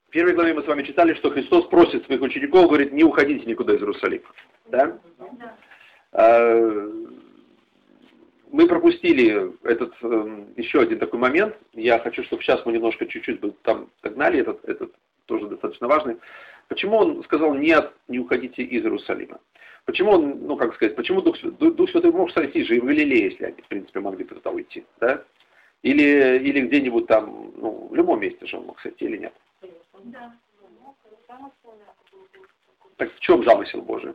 В первой главе мы с вами читали, что Христос просит своих учеников, говорит, не уходите никуда из Иерусалима. Да? Мы пропустили этот еще один такой момент. Я хочу, чтобы сейчас мы немножко чуть-чуть бы там догнали, этот тоже достаточно важный. Почему он сказал нет, не уходите из Иерусалима? Почему он, ну как сказать, почему Дух Святой мог сойти же и в Галилее, если они, в принципе, могли туда уйти, да? Или где-нибудь там, ну, в любом месте же он мог сойти или нет? Да. Так в чем замысел Божий?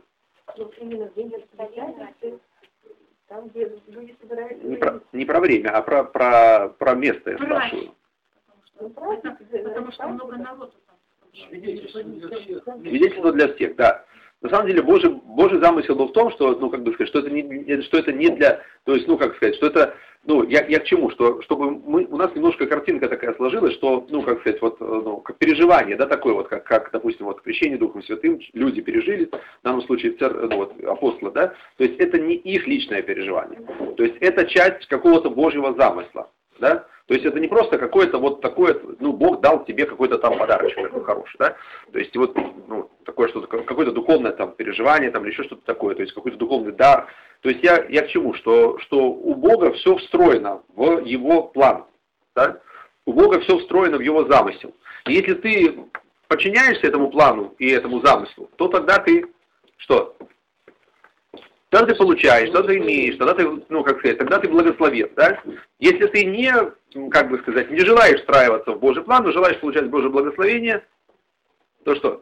Там, где люди собираются... Не про время, а про место, я спрашиваю. Потому что много народу там. Свидетельство для всех, да. На самом деле Божий замысел был в том, что, ну, как бы сказать, что это не для, то есть, ну, как сказать, что это, ну, я к чему, что, чтобы у нас немножко картинка такая сложилась, что, ну, как сказать, вот, ну, как переживание, да, такое вот, как, допустим, вот, крещение Духом Святым люди пережили, в данном случае, ну, вот, апостолы, да, то есть это не их личное переживание, то есть это часть какого-то Божьего замысла, да. То есть это не просто какое-то вот такое, ну, Бог дал тебе какой-то там подарочек такой хороший, да? То есть вот, ну, такое что-то, какое-то духовное там переживание там или еще что-то такое, то есть какой-то духовный дар. То есть я к чему? Что у Бога все встроено в Его план, да? У Бога все встроено в Его замысел. И если ты подчиняешься этому плану и этому замыслу, то тогда ты что? Тогда ты получаешь, тогда ты имеешь, тогда ты, ну, как сказать, тогда ты благословен, да? Если ты не, как бы сказать, не желаешь встраиваться в Божий план, но желаешь получать Божье благословение, то что?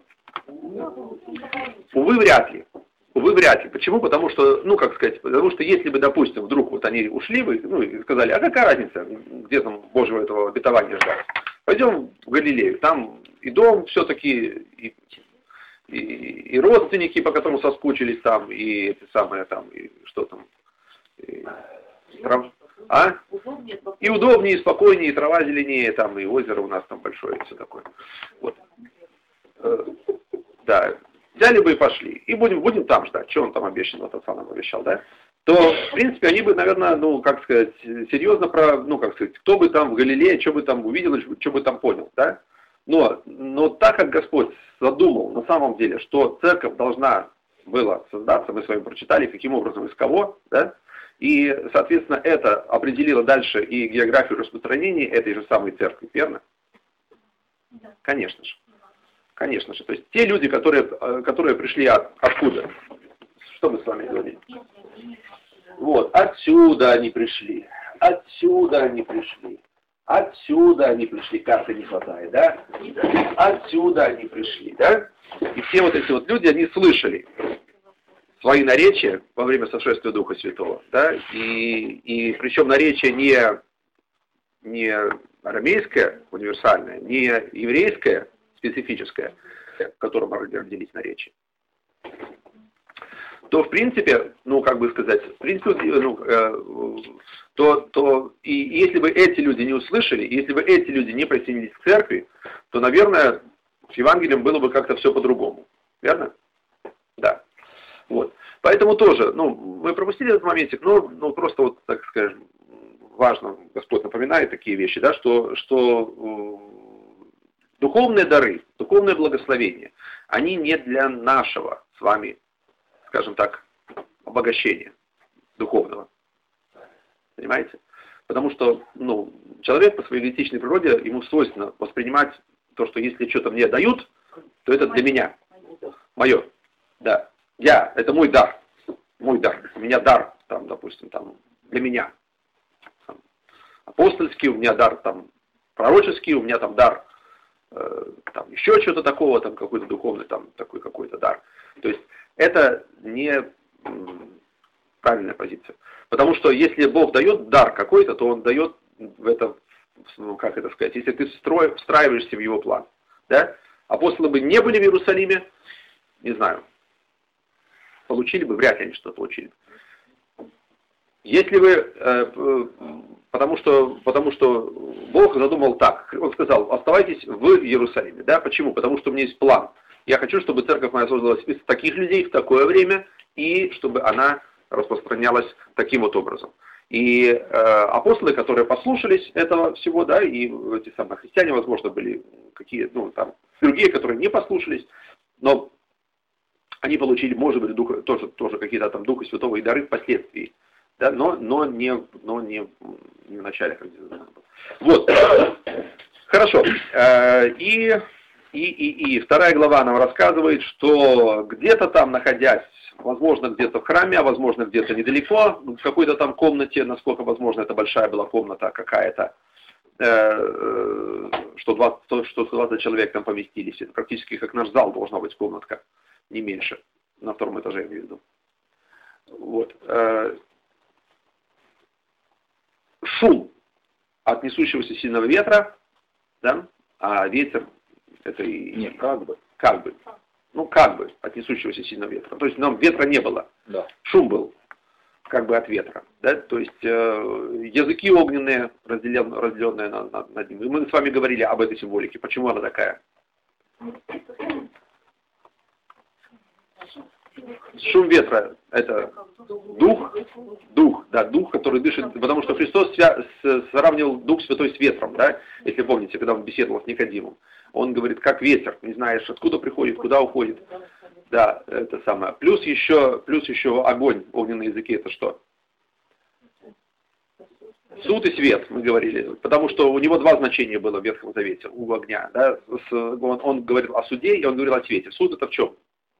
Увы, вряд ли. Увы, вряд ли. Почему? Потому что, ну, как сказать, потому что если бы, допустим, вдруг вот они ушли бы, ну, и сказали, а какая разница, где там Божьего этого обетования ждать? Пойдем в Галилею, там и дом все-таки, и родственники, по которым соскучились там, и эти самые там, и что там, и удобнее, и спокойнее, и трава зеленее, там, и озеро у нас там большое, и все такое. Вот. Да, взяли бы и пошли. И будем там ждать, что он там обещал, этот сам нам обещал, да? То, в принципе, они бы, наверное, ну, как сказать, серьезно ну, как сказать, кто бы там в Галилее, что бы там увидел, что бы там понял, да? Но так как Господь задумал на самом деле, что церковь должна была создаться, мы с вами прочитали, каким образом, из кого, да? И, соответственно, это определило дальше и географию распространения этой же самой церкви, верно? Да. Конечно же. Конечно же. То есть те люди, которые пришли откуда? Что мы с вами говорили? Вот, отсюда они пришли. Отсюда они пришли. Отсюда они пришли, карты не хватает, да? Отсюда они пришли, да? И все вот эти вот люди, они слышали свои наречия во время сошествия Духа Святого, да? И причем наречие не арамейское, универсальное, не еврейское, специфическое, в котором родились наречия. То, в принципе, ну, как бы сказать, в принципе, и если бы эти люди не услышали, если бы эти люди не присоединились к церкви, то, наверное, с Евангелием было бы как-то все по-другому. Верно? Да. Вот. Поэтому тоже, ну, мы пропустили этот моментик, но просто вот, так скажем, важно, Господь напоминает такие вещи, да, что духовные дары, духовное благословение, они не для нашего с вами, скажем так, обогащения духовного. Понимаете? Потому что, ну, человек по своей эгоистичной природе, ему свойственно воспринимать то, что если что-то мне дают, то это для меня. Мое. Да. Это мой дар. Мой дар. У меня дар, там, допустим, там, для меня. Там, апостольский, у меня дар, там, пророческий, у меня там дар, там, еще что-то такого, там, какой-то духовный, там, такой какой-то дар. То есть, это не правильная позиция. Потому что если Бог дает дар какой-то, то Он дает в это, ну, как это сказать, если ты встраиваешься в Его план. Да? Апостолы бы не были в Иерусалиме, не знаю, получили бы, вряд ли они что-то получили. Если вы, потому что Бог задумал так, Он сказал, оставайтесь в Иерусалиме. Да? Почему? Потому что у меня есть план. Я хочу, чтобы церковь моя создалась из таких людей в такое время, и чтобы она распространялась таким вот образом. И апостолы, которые послушались этого всего, да, и эти самые христиане, возможно, были какие, ну, там, другие, которые не послушались, но они получили, может быть, тоже какие-то там Духа Святого и дары впоследствии, да, но не в начале, как здесь было. Вот, хорошо. И вторая глава нам рассказывает, что где-то там, находясь, возможно, где-то в храме, а возможно, где-то недалеко, в какой-то там комнате, насколько возможно, это большая была комната какая-то, что 120 человек там поместились. Это практически как наш зал должна быть комнатка, не меньше, на втором этаже, я имею в виду. Вот. Шум от несущегося сильного ветра, да, а ветер это и... Нет, как бы. Ну, как бы, от несущегося сильного ветра. То есть нам ветра не было. Да. Шум был, как бы от ветра. Да? То есть языки огненные, разделенные над ним. И мы с вами говорили об этой символике. Почему она такая? Шум ветра – это дух, который дышит, потому что Христос сравнивал Дух Святой с ветром, да? Если помните, когда он беседовал с Никодимом. Он говорит, как ветер, не знаешь, откуда приходит, куда уходит. Да, это самое. Плюс еще огонь, огненный языке, это что? Суд и свет, мы говорили. Потому что у него два значения было в Ветхом Завете, у огня. Да? Он говорил о суде, и он говорил о свете. Суд это в чем?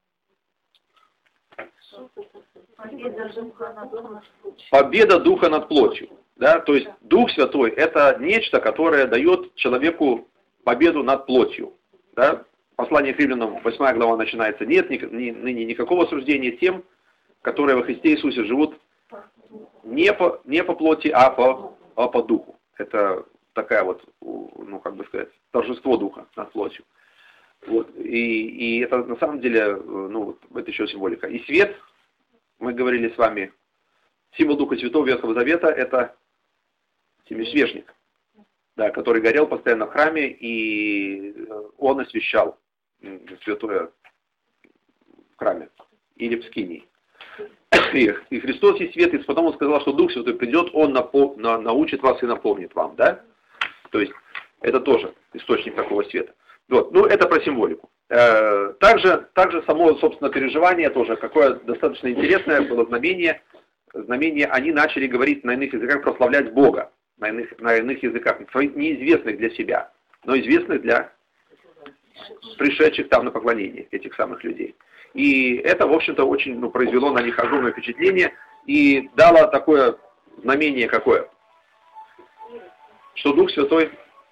Победа Духа над плотью. Да? То есть Дух Святой это нечто, которое дает человеку победу над плотью. Да? Послание к Римлянам, 8 глава начинается. Нет ныне никакого осуждения тем, которые во Христе Иисусе живут не по плоти, а по духу. Это такая вот, ну как бы сказать, торжество духа над плотью. Вот. И это на самом деле, ну, это еще символика. И свет, мы говорили с вами, символ Духа Святого Ветхого Завета, это семисвечник, да, который горел постоянно в храме, и он освещал святое в храме или в скинии. И Христос есть свет, и потом он сказал, что Дух Святой придет, он научит вас и напомнит вам, да? То есть это тоже источник такого света. Вот. Ну, это про символику. Также само, собственно, переживание тоже, какое достаточно интересное было знамение. Знамение, они начали говорить на иных языках, прославлять Бога. На иных языках, неизвестных для себя, но известных для пришедших там на поклонение этих самых людей. И это, в общем-то, очень произвело на них огромное впечатление и дало такое знамение какое, что Дух Святой,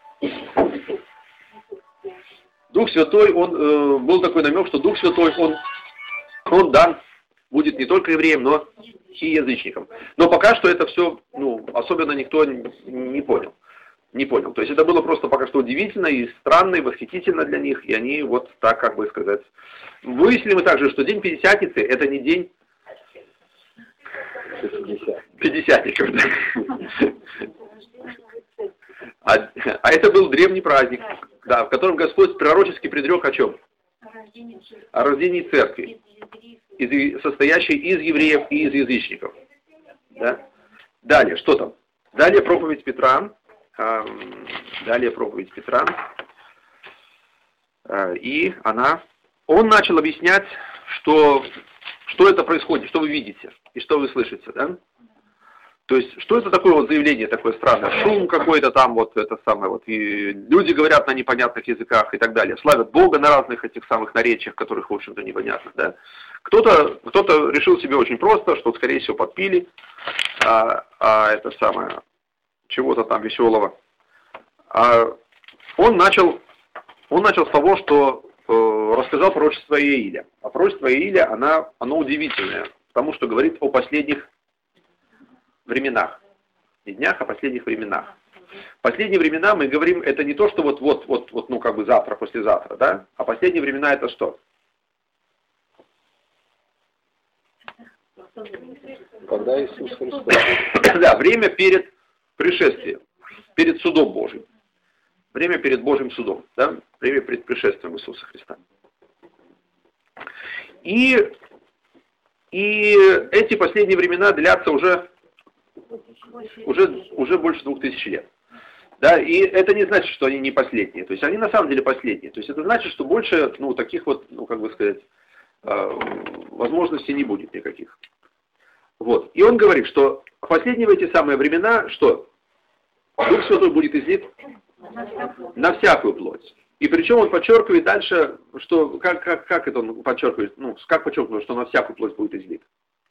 он был такой намек, что Дух Святой, он дан будет не только евреям, но и язычникам. Но пока что это все, особенно никто не понял. То есть это было просто пока что удивительно и странно, и восхитительно для них, и они вот так, как бы сказать. Выяснили мы также, что день Пятидесятницы это не день пятидесятников. А это был древний праздник, да, в котором Господь пророчески предрек о чем? О рождении церкви, состоящей из евреев и из язычников. Да? Далее, что там? Далее проповедь Петра. И он начал объяснять, что это происходит, что вы видите и что вы слышите. Да? То есть, что это такое вот заявление такое странное? Шум какой-то там, вот это самое, вот, и люди говорят на непонятных языках и так далее. Славят Бога на разных этих самых наречиях, которых, в общем-то, непонятно, да. Кто-то решил себе очень просто, что, скорее всего, подпили, это самое, чего-то там веселого. Он начал с того, что рассказал пророчество Иеиля. А пророчество Иеиля, оно удивительное, потому что говорит о последних временах. Не днях, а последних временах. Последние времена, мы говорим, это не то, что вот, завтра, послезавтра, да? А последние времена это что? Когда Иисус Христос. Да, время перед пришествием, перед судом Божьим. Время перед Божьим судом, да? Время перед пришествием Иисуса Христа. И эти последние времена длятся уже больше 2000 лет. Да, и это не значит, что они не последние. То есть они на самом деле последние. То есть это значит, что больше, ну, таких вот, ну, как бы сказать, возможностей не будет никаких. Вот. И он говорит, что в последние в эти самые времена, что Дух Святой будет излит на всякую плоть. И причем он подчеркивает дальше, что, как это он подчеркивает, ну, как подчеркивает, что на всякую плоть будет излит.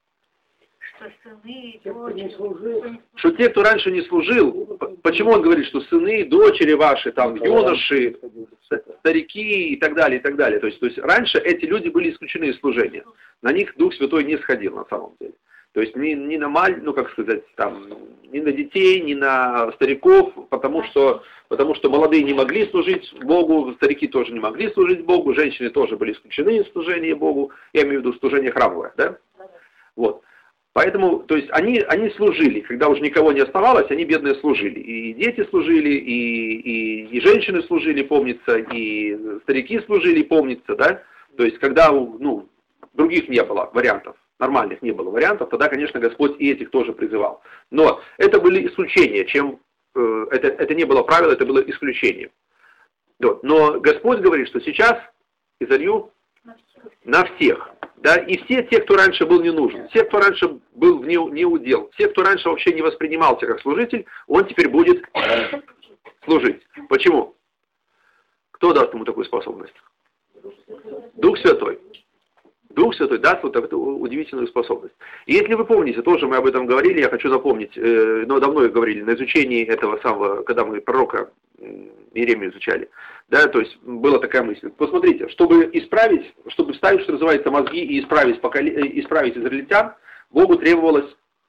Что те, кто раньше не служил, почему он говорит, что сыны, дочери ваши, там, юноши, старики и так далее, и так далее. То есть раньше эти люди были исключены из служения. На них Дух Святой не сходил на самом деле. То есть ни на ну как сказать, там, ни на детей, ни на стариков, потому что молодые не могли служить Богу, старики тоже не могли служить Богу, женщины тоже были исключены из служения Богу, я имею в виду служение храмовое, да? Вот. Поэтому, то есть они служили, когда уже никого не оставалось, они бедные служили. И дети служили, и женщины служили, помнится, и старики служили, помнится, да? То есть когда, ну, других не было вариантов, нормальных не было вариантов, тогда, конечно, Господь и этих тоже призывал. Но это были исключения, это не было правило, это было исключение. Но Господь говорит, что сейчас изолью на всех. Да, и все те, кто раньше был не нужен, все, кто раньше был в неудел, все, кто раньше вообще не воспринимался как служитель, он теперь будет служить. Почему? Кто даст ему такую способность? Дух Святой. Дух Святой даст вот эту удивительную способность. И если вы помните, тоже мы об этом говорили, я хочу напомнить, но давно говорили, на изучении этого самого, когда мы пророка Иеремию изучали, да, то есть была такая мысль. Посмотрите, чтобы вставить, что называется, мозги и исправить израильтян, Богу требовалось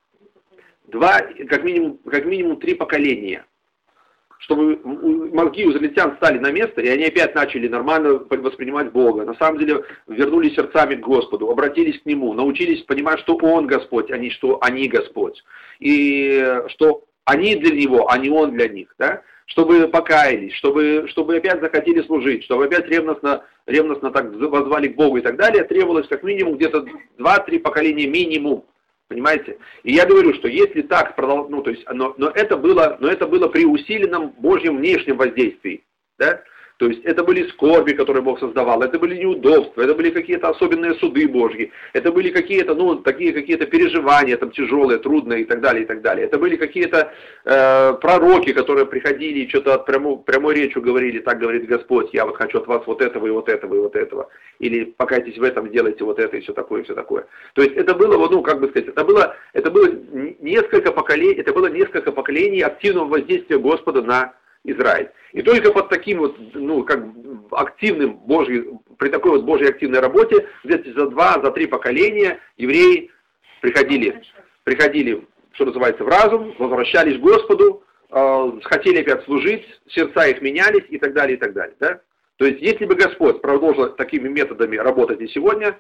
как минимум 3 поколения. Чтобы мозги у израильтян стали на место, и они опять начали нормально воспринимать Бога. На самом деле вернулись сердцами к Господу, обратились к Нему, научились понимать, что Он Господь, а не что они Господь. И что они для Него, а не Он для них. Да? Чтобы покаялись, чтобы опять захотели служить, чтобы опять ревностно так воззвали к Богу и так далее, требовалось как минимум где-то 2-3 поколения минимум. Понимаете? И я говорю, что если так продолжать, ну, то есть, но это было при усиленном Божьем внешнем воздействии. Да? То есть это были скорби, которые Бог создавал, это были неудобства, это были какие-то особенные суды Божьи, это были какие-то, ну, такие какие-то переживания, там, тяжелые, трудные и так далее, и так далее. Это были какие-то пророки, которые приходили и что-то прямой речью говорили, так говорит Господь, я вот хочу от вас вот этого и вот этого и вот этого. Или покайтесь в этом, делайте вот это и все такое, и все такое. То есть это было, ну, как бы сказать, это было несколько поколений активного воздействия Господа на Израиль. И только под таким вот, ну, как активным при такой вот Божьей активной работе, где-то за 2-3 поколения евреи приходили, что называется, в разум, возвращались к Господу, хотели опять служить, сердца их менялись и так далее, и так далее. Да? То есть, если бы Господь продолжил такими методами работать и сегодня,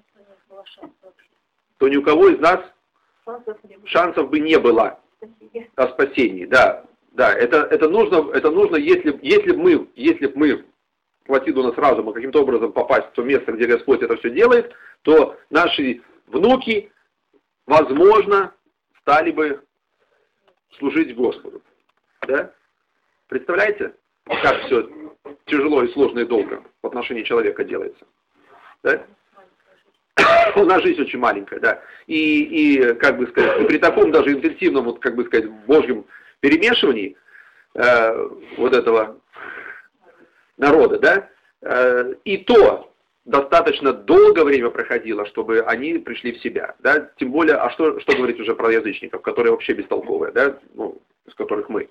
то ни у кого из нас шансов бы не было о спасении. Да. Да, это нужно, если б мы, хватило у нас разума каким-то образом попасть в то место, где Господь это все делает, то наши внуки, возможно, стали бы служить Господу. Да? Представляете, как все тяжело и сложно и долго в отношении человека делается? Да? У нас жизнь очень маленькая, да. И как бы сказать, при таком даже интенсивном, вот, как бы сказать, Божьем перемешивании вот этого народа, да, и то достаточно долгое время проходило, чтобы они пришли в себя, да, тем более, а что говорить уже про язычников, которые вообще бестолковые, да, ну, из которых мы,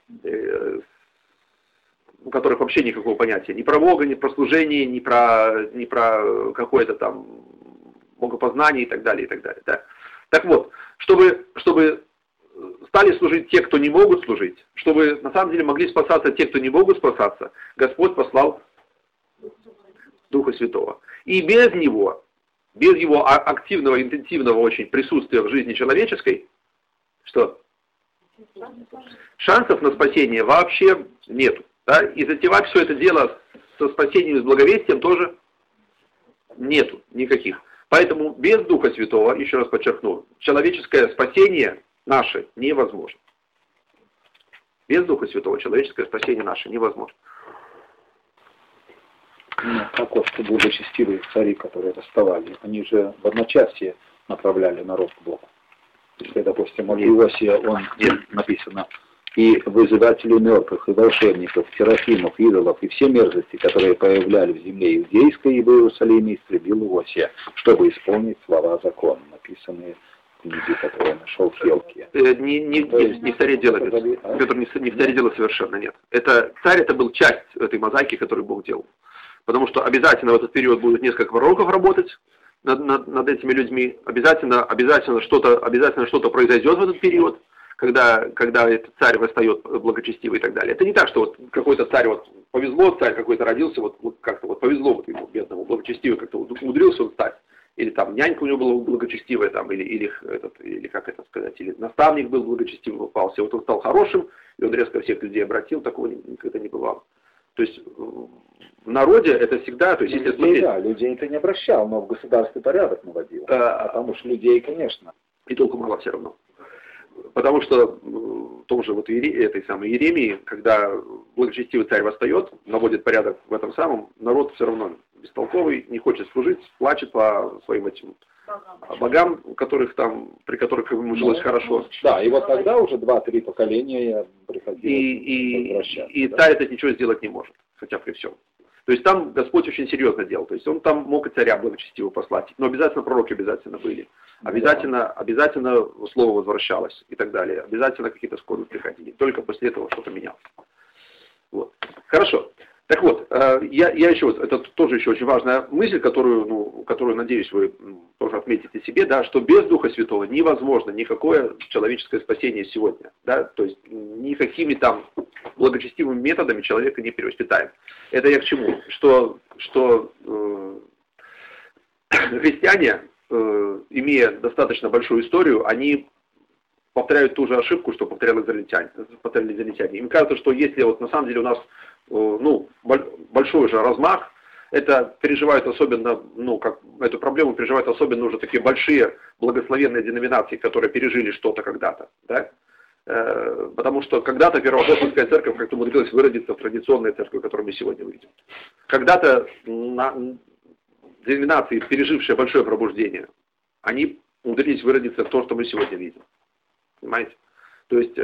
у которых вообще никакого понятия, ни про Бога, ни про служение, ни про какое-то там богопознание и так далее, да. Так вот, чтобы стали служить те, кто не могут служить, чтобы на самом деле могли спасаться те, кто не могут спасаться, Господь послал Духа Святого. И без его активного, интенсивного очень присутствия в жизни человеческой, что? Шансов на спасение вообще нету. Да? И затевать все это дело со спасением и с благовестием тоже нету никаких. Поэтому без Духа Святого, еще раз подчеркну, человеческое спасение наше невозможно. Без Духа Святого человеческое спасение наше невозможно. Ну, как вот благочестивые цари, которые восставали, они же в одночасье направляли народ к Богу. Если, допустим, у Иосия написано: и вызыватели мертвых, и волшебников, серафимов, идолов, и все мерзости, которые появляли в земле иудейской и в Иерусалиме, истребил Иосия, чтобы исполнить слова закона, написанные в книге, которую нашел Хелкия. Не в царе дело, Петр, не в царе дело совершенно, нет. Царь это был часть этой мозаики, которую Бог делал. Потому что обязательно в этот период будут несколько пророков работать над этими людьми. Обязательно что-то произойдет в этот период, когда этот царь восстает благочестивый и так далее. Это не так, что вот какой-то царь, вот повезло, царь какой-то родился, вот как-то вот повезло вот ему, бедному, благочестивый, как-то вот умудрился он стать. Или там нянька у него была благочестивая, там, или как это сказать, или наставник был благочестивый, попался. Вот он стал хорошим, и он резко всех людей обратил, такого никогда не бывало. То есть в народе это всегда... То есть, если людей, да, людей это не обращал, но в государстве порядок наводил. Потому что людей, конечно... И толку мало все равно. Потому что в том же вот этой самой Иеремии, когда благочестивый царь восстает, наводит порядок в этом самом, народ все равно бестолковый, не хочет служить, плачет по своим этим богам, при которых ему жилось хорошо. Да, и вот тогда уже 2-3 поколения приходилось и царь это ничего сделать не может, хотя при всем. То есть там Господь очень серьезно делал. То есть он там мог и царя благочестиво послать, но обязательно пророки обязательно были. Обязательно слово возвращалось и так далее. Обязательно какие-то скорби приходили. Только после этого что-то менялось. Вот. Хорошо. Так вот, я еще, это тоже еще очень важная мысль, которую, надеюсь, вы тоже отметите себе, да, что без Духа Святого невозможно никакое человеческое спасение сегодня. Да, то есть никакими там благочестивыми методами человека не перевоспитаем. Это я к чему? Что христиане, имея достаточно большую историю, они повторяют ту же ошибку, что повторяли израильтяне. Им кажется, что если вот на самом деле у нас большой же размах, это переживают особенно, эту проблему переживают особенно уже такие большие благословенные деноминации, которые пережили что-то когда-то, да? Потому что когда-то Первоапостольская церковь как-то умудрилась выродиться в традиционную церковь, которую мы сегодня видим. Когда-то деноминации, пережившие большое пробуждение, они умудрились выродиться в то, что мы сегодня видим. Понимаете? То есть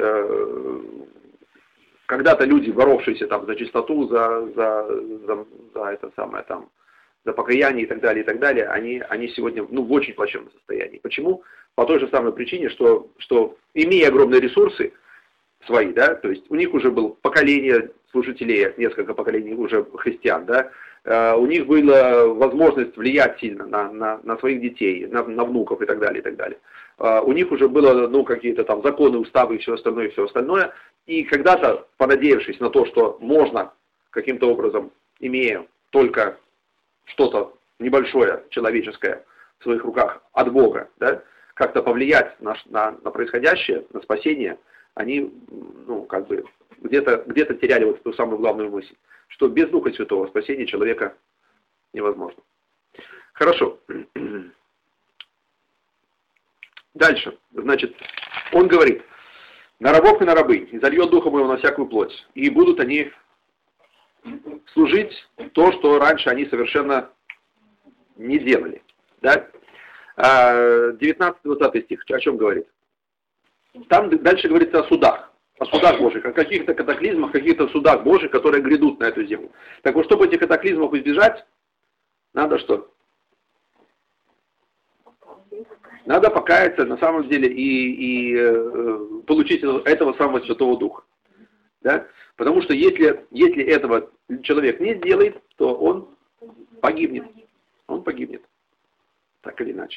когда-то люди, боровшиеся там за чистоту, за это самое там, за покаяние и так далее, они сегодня в очень плачевном состоянии. Почему? По той же самой причине, что имея огромные ресурсы свои, да, то есть у них уже было поколение служителей, несколько поколений уже христиан, да, у них была возможность влиять сильно на своих детей, на внуков и так далее, и так далее. У них уже было, какие-то там законы, уставы и все остальное. И когда-то, понадеявшись на то, что можно каким-то образом, имея только что-то небольшое, человеческое в своих руках от Бога, да, как-то повлиять на происходящее, на спасение, они, где-то теряли вот эту самую главную мысль, что без Духа Святого спасение человека невозможно. Хорошо. Дальше. Значит, он говорит: на рабов и на рабынь изольет Духа Моего на всякую плоть, и будут они служить то, что раньше они совершенно не делали. Да? 19-20 стих о чем говорит? Там дальше говорится о судах Божьих, о каких-то катаклизмах, каких-то судах Божьих, которые грядут на эту землю. Так вот, чтобы этих катаклизмов избежать, надо что? Надо покаяться на самом деле и получить этого самого Святого Духа. Да? Потому что если этого человек не сделает, то он погибнет. Он погибнет. Так или иначе.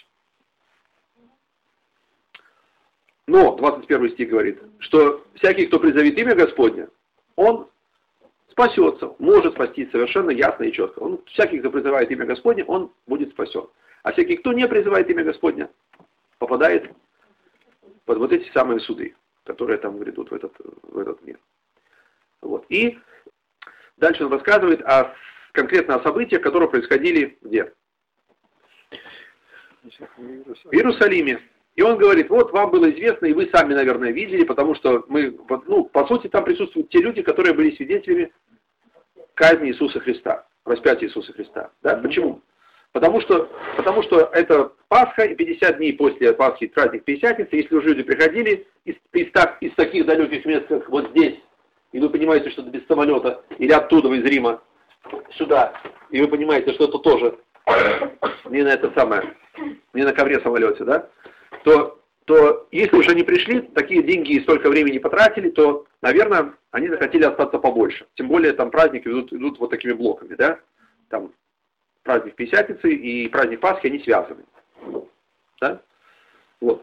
Но 21 стих говорит, что всякий, кто призовет имя Господне, он спасется, может спастись совершенно ясно и четко. Всякий, кто призывает имя Господне, он будет спасен. А всякий, кто не призывает имя Господне, попадает под вот эти самые суды, которые там грядут в этот мир. Вот. И дальше он рассказывает конкретно о событиях, которые происходили где? В Иерусалиме. И он говорит, вот вам было известно, и вы сами, наверное, видели, потому что мы, ну, по сути, там присутствуют те люди, которые были свидетелями казни Иисуса Христа, распятия Иисуса Христа. Да? Почему? Потому что это Пасха, и 50 дней после Пасхи праздник Пятидесятницы, если уже люди приходили из таких далеких мест, как вот здесь, и вы понимаете, что это без самолета, или оттуда, из Рима, сюда, и вы понимаете, что это тоже не на это самое, не на ковре-самолете, да, то если уже не пришли, такие деньги и столько времени потратили, то, наверное, они захотели остаться побольше. Тем более там праздники идут вот такими блоками, да, там праздник Пятидесятницы и праздник Пасхи, они связаны. Да? Вот.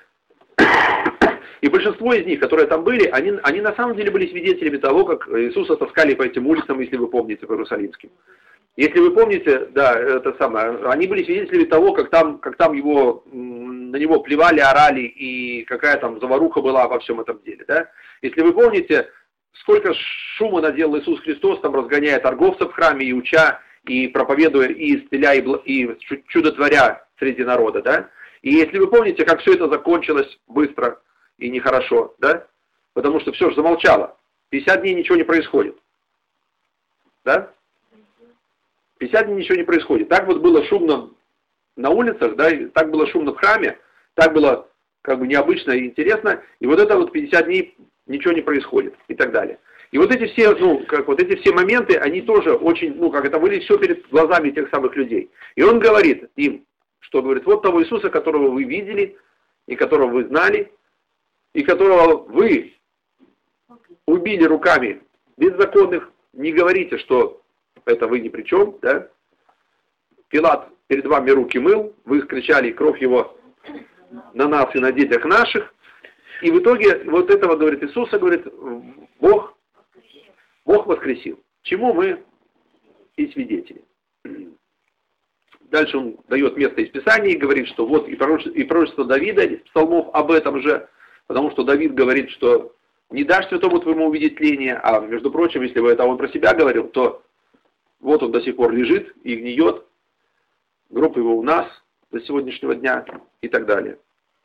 И большинство из них, которые там были, они на самом деле были свидетелями того, как Иисуса таскали по этим улицам, если вы помните, по Иерусалимским. Если вы помните, да, это самое, они были свидетелями того, как там на него плевали, орали, и какая там заваруха была во всем этом деле, да. Если вы помните, сколько шума наделал Иисус Христос, там разгоняя торговцев в храме, и уча, и проповедуя, и исцеляя, и чудотворя среди народа, да. И если вы помните, как все это закончилось быстро и нехорошо, да, потому что все же замолчало, 50 дней ничего не происходит, да. 50 дней ничего не происходит. Так вот было шумно на улицах, да, и так было шумно в храме, так было как бы необычно и интересно, и вот это вот 50 дней ничего не происходит и так далее. И вот эти все, эти все моменты, они тоже очень, это были все перед глазами тех самых людей. И он говорит им, что говорит, вот того Иисуса, которого вы видели, и которого вы знали, и которого вы убили руками беззаконных, не говорите, что это вы ни при чем, да? Пилат перед вами руки мыл, вы кричали кровь его на нас и на детях наших, и в итоге вот этого, говорит Иисуса, говорит, Бог воскресил, чему мы и свидетели. Дальше он дает место из Писания и говорит, что вот и пророчество Давида из псалмов об этом же, потому что Давид говорит, что не дашь святому твоему увидеть тление, а между прочим, если бы это он про себя говорил, то вот он до сих пор лежит и гниет, гроб его у нас до сегодняшнего дня и так далее.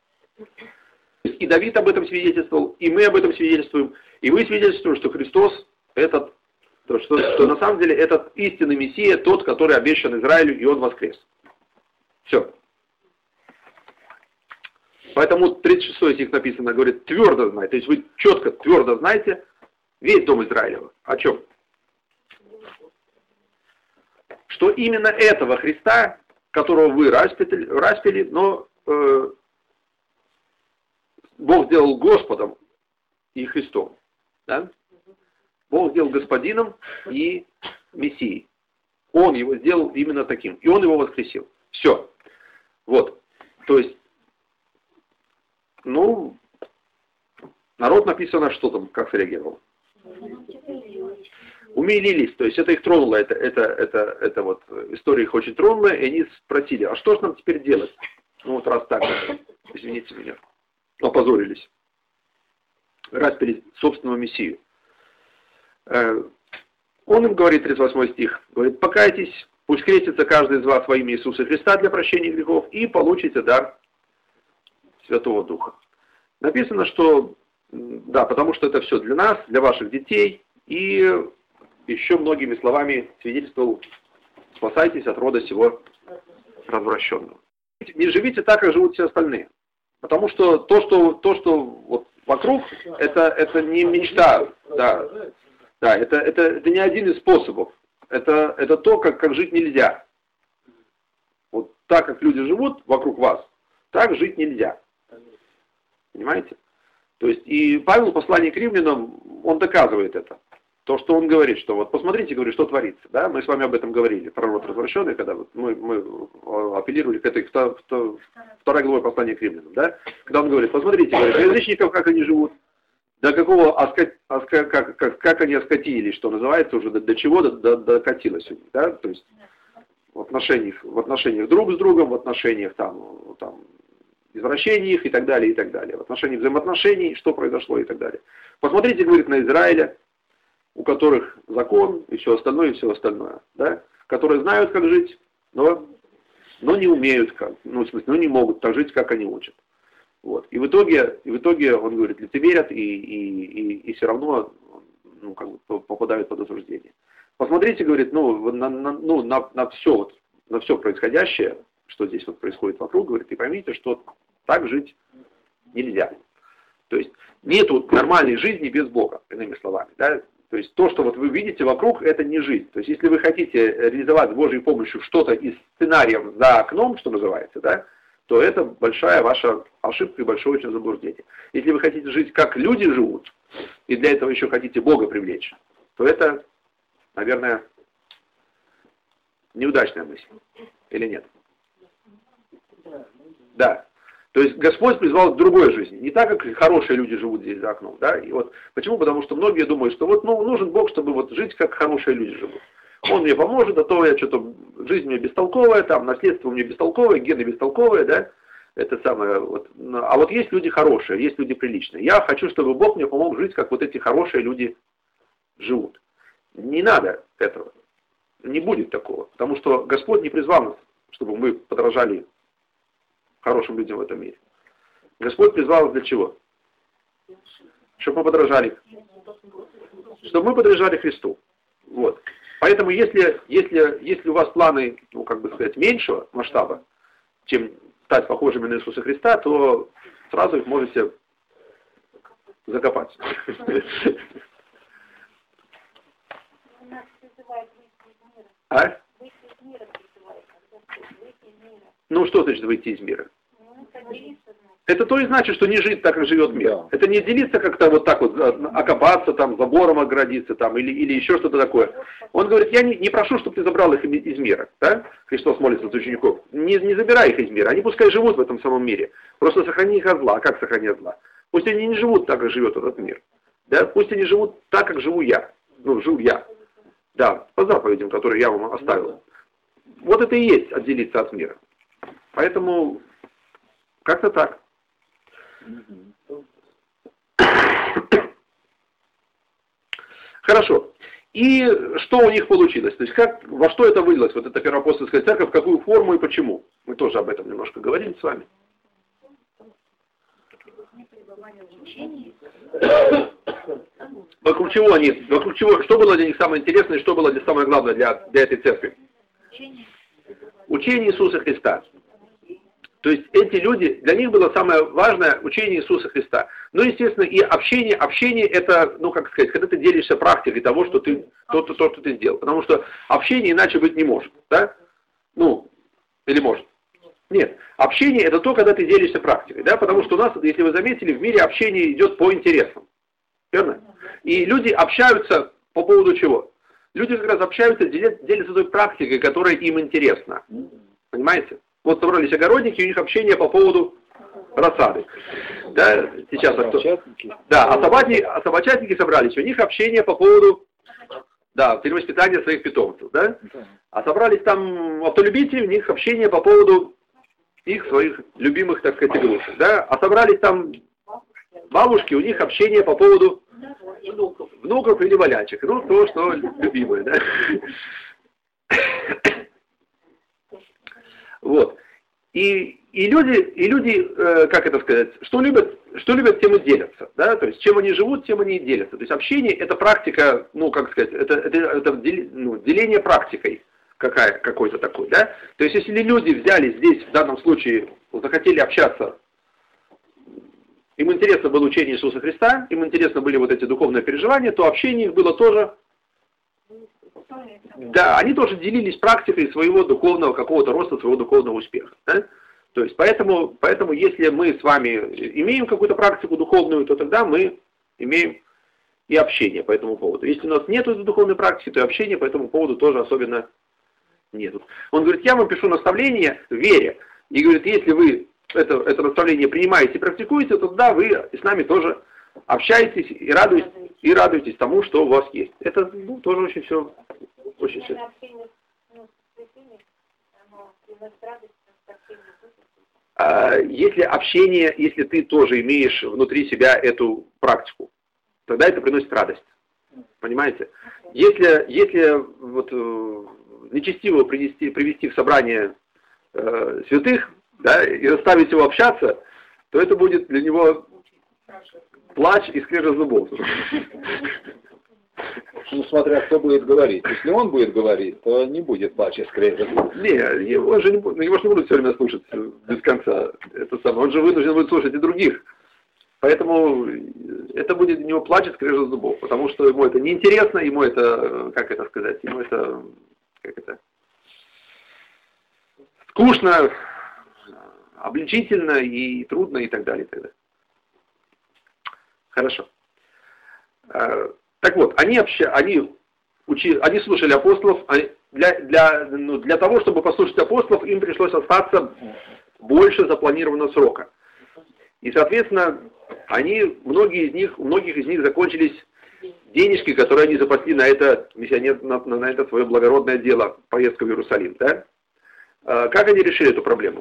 И Давид об этом свидетельствовал, и мы об этом свидетельствуем, и вы свидетельствуете, что Христос, что на самом деле этот истинный Мессия, тот, который обещан Израилю, и он воскрес. Все. Поэтому 36 стих написано, говорит, твердо знает, то есть вы четко, твердо знаете весь дом Израилева. О чем? Что именно этого Христа, которого вы распяли, но Бог сделал Господом и Христом. Да? Бог сделал Господином и Мессией. Он его сделал именно таким. И он его воскресил. Все. Вот. То есть, народ написано, что там, как среагировал. Умилились, то есть это их тронуло, это вот история их очень тронула, и они спросили, а что же нам теперь делать? Раз так, извините меня, опозорились, распяли собственного Мессию. Он им говорит, 38 стих, говорит, покайтесь, пусть крестится каждый из вас во имя Иисуса Христа для прощения грехов, и получите дар Святого Духа. Написано, что, да, потому что это все для нас, для ваших детей, и еще многими словами свидетельствовал, спасайтесь от рода сего развращенного. Не живите так, как живут все остальные. Потому что то, что вот вокруг, это не мечта. Да, это не один из способов. Это то, как жить нельзя. Вот так, как люди живут вокруг вас, так жить нельзя. Понимаете? То есть и Павел в послании к римлянам, он доказывает это. То, что он говорит, что вот посмотрите, говорит, что творится. Да? Мы с вами об этом говорили, про род развращенный, когда вот мы апеллировали к этой второй главой послания к римлянам. Да? Когда он говорит, посмотрите, говорит, язычников, как они живут, до какого, как они оскотились, что называется, уже до чего докатилось у них. Да? То есть в отношениях друг с другом, в отношениях там извращениях и так далее, и так далее. В отношениях взаимоотношений, что произошло и так далее. Посмотрите, говорит, на Израиля, у которых закон и все остальное, да? Которые знают, как жить, но не умеют, не могут так жить, как они учат. Вот. И в итоге он говорит, лицемерят и все равно ну, как бы попадают под осуждение. Посмотрите, говорит, на все происходящее, что здесь вот происходит вокруг, говорит, и поймите, что так жить нельзя. То есть нету нормальной жизни без Бога, иными словами. Да? То есть то, что вот вы видите вокруг, это не жизнь. То есть если вы хотите реализовать с Божьей помощью что-то из сценариев за окном, что называется, да, то это большая ваша ошибка и большое очень заблуждение. Если вы хотите жить, как люди живут, и для этого еще хотите Бога привлечь, то это, наверное, неудачная мысль. Или нет? Да. То есть Господь призвал к другой жизни. Не так, как хорошие люди живут здесь за окном. Да? И вот почему? Потому что многие думают, что вот нужен Бог, чтобы вот жить, как хорошие люди живут. Он мне поможет, а то я что-то, жизнь у меня бестолковая, там, наследство у меня бестолковое, гены бестолковые, да, это самое, вот. А вот есть люди хорошие, есть люди приличные. Я хочу, чтобы Бог мне помог жить, как вот эти хорошие люди живут. Не надо этого, не будет такого, потому что Господь не призвал нас, чтобы мы подражали хорошим людям в этом мире. Господь призвал нас для чего? Чтобы мы подражали. Чтобы мы подражали Христу. Вот. Поэтому если у вас планы, ну, как бы сказать, меньшего масштаба, чем стать похожими на Иисуса Христа, то сразу их можете закопать. А? Ну, что значит выйти из мира? Это то и значит, что не жить так, как живет мир. Да. Это не делиться как-то вот так вот, окопаться, там, забором оградиться, там, или еще что-то такое. Он говорит, я не прошу, чтобы ты забрал их из мира. Да? Христос молится за учеников. Не забирай их из мира. Они пускай живут в этом самом мире. Просто сохрани их от зла. А как сохранить от зла? Пусть они не живут так, как живет этот мир. Да? Пусть они живут так, как живу я. Ну, жил я. Да, по заповедям, которые я вам оставил. Вот это и есть отделиться от мира. Поэтому как-то так. Хорошо. И что у них получилось? То есть во что это вылилось? Вот эта первоапостольская церковь, в какую форму и почему? Мы тоже об этом немножко говорили с вами. Вокруг чего, что было для них самое интересное, что было самое главное для этой церкви? Учение Иисуса Христа. То есть эти люди, для них было самое важное учение Иисуса Христа. Ну, естественно, и общение это, ну, как сказать, когда ты делишься практикой того, что ты, то, что ты сделал. Потому что общение иначе быть не может, да? Ну, или может? Нет. Общение это то, когда ты делишься практикой, да? Потому что у нас, если вы заметили, в мире общение идет по интересам. Верно? И люди общаются по поводу чего? Люди как раз общаются, делятся той практикой, которая им интересна. Понимаете? Вот собрались огородники, у них общение по поводу рассады. Да, сейчас да, а собачатники собрались, у них общение по поводу перевоспитания своих питомцев. Да? А собрались там автолюбители, у них общение по поводу их своих любимых, так сказать, игрушек. Да? А собрались там бабушки, у них общение по поводу внуков или валячек. Ну, то, что любимое. Да? Вот. И люди, как это сказать, что любят, тем и делятся. Да? То есть, чем они живут, тем они и делятся. То есть, общение это практика, ну, как сказать, это деление практикой какой-то такой. Да? То есть, если люди взяли здесь, в данном случае, захотели общаться, им интересно было учение Иисуса Христа, им интересно были вот эти духовные переживания, то общение их было тоже. Да, они тоже делились практикой своего духовного какого-то роста, своего духовного успеха. Да? То есть, поэтому, если мы с вами имеем какую-то практику духовную, то тогда мы имеем и общение по этому поводу. Если у нас нет этой духовной практики, то и общения по этому поводу тоже особенно нет. Он говорит, я вам пишу наставление в вере. И говорит, если вы это наставление принимаете и практикуете, то тогда вы с нами тоже общаетесь и радуетесь тому, что у вас есть. Это тоже очень все. Очень все. Если ты тоже имеешь внутри себя эту практику, тогда это приносит радость. Понимаете? Если вот нечестивого привести в собрание святых, да, и заставить его общаться, то это будет для него плач и скрежет зубов. Ну, смотря кто будет говорить. Если он будет говорить, то не будет плача скрежет. Не, его же не будут все время слушать без конца. Это самое. Он же вынужден будет слушать и других. Поэтому это будет для него плач и скрежет зубов. Потому что ему это неинтересно, ему это, как это сказать, ему это, скучно, обличительно и трудно и так далее, и так далее. Хорошо. Так вот, они слушали апостолов, для того, чтобы послушать апостолов, им пришлось остаться больше запланированного срока. И, соответственно, у многих из них закончились денежки, которые они запасли на это свое благородное дело, поездку в Иерусалим. Да? Как они решили эту проблему?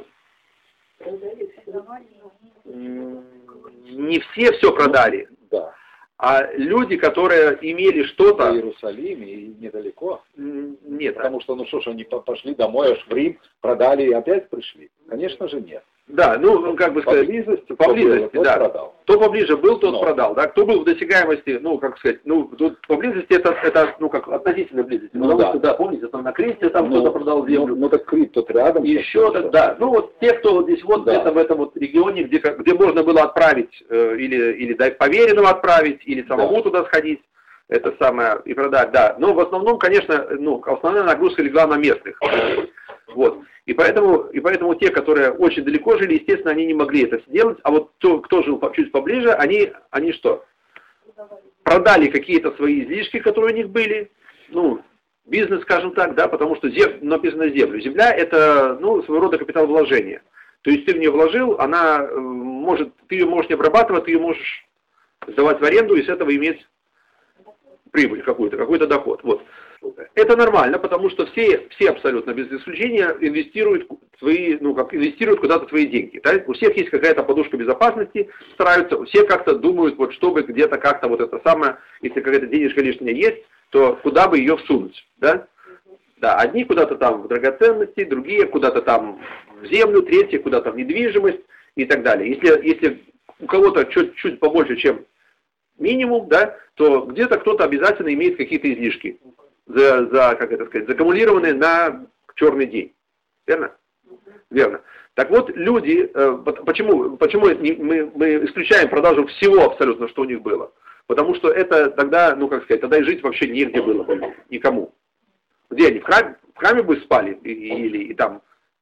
Не все продали. Да. А люди, которые имели что-то... В Иерусалиме и недалеко. Нет. Потому что, они пошли домой, аж в Рим, продали и опять пришли. Конечно же, нет. Да, как бы сказать, поблизости, да. Продал. Кто поближе был, тот продал, да. Кто был в досягаемости, тут поблизости это относительно близости. Да, помните, там на кресте кто-то продал землю. Так Крит тут рядом. Еще да. Те, кто здесь где-то в этом регионе, где можно было отправить, или дать поверенного отправить, или самому туда сходить, это самое, и продать, да. Но в основном, конечно, основная нагрузка легла на местных. Вот. И поэтому те, которые очень далеко жили, естественно, они не могли это сделать, а вот кто жил чуть поближе, они что? Продали какие-то свои излишки, которые у них были, бизнес, скажем так, да, потому что написано землю. Земля это, своего рода капитал вложения. То есть ты в нее вложил, ты ее можешь не обрабатывать, ты ее можешь сдавать в аренду и с этого иметь прибыль какой-то доход. Вот. Это нормально, потому что все абсолютно без исключения инвестируют куда-то свои деньги. Да? У всех есть какая-то подушка безопасности, стараются, все как-то думают, чтобы где-то как-то это самое, если какая-то денежка лишняя есть, то куда бы ее всунуть. Да? Да, одни куда-то там в драгоценности, другие куда-то там в землю, третьи куда-то в недвижимость и так далее. Если у кого-то чуть побольше, чем минимум, да, то где-то кто-то обязательно имеет какие-то излишки, закумулированные на черный день. Верно? Верно. Так вот, люди, почему мы исключаем продажу всего абсолютно, что у них было? Потому что это тогда, тогда и жить вообще негде было бы никому. Где они? В храме бы спали? Или там,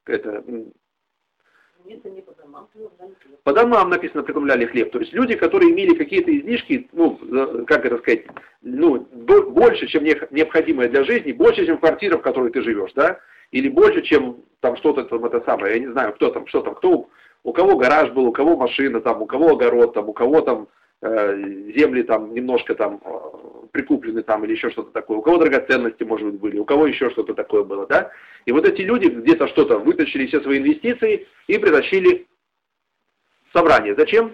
по домам написано, прикупляли хлеб. То есть люди, которые имели какие-то излишки, больше, чем необходимое для жизни, больше, чем квартира, в которой ты живешь, да? Или больше, чем там что-то это самое, я не знаю, у кого гараж был, у кого машина, там, у кого огород, там, у кого там земли там немножко там прикуплены там или еще что-то такое, у кого драгоценности, может быть, были, у кого еще что-то такое было, да? И вот эти люди где-то что-то вытащили все свои инвестиции и притащили в собрание. Зачем?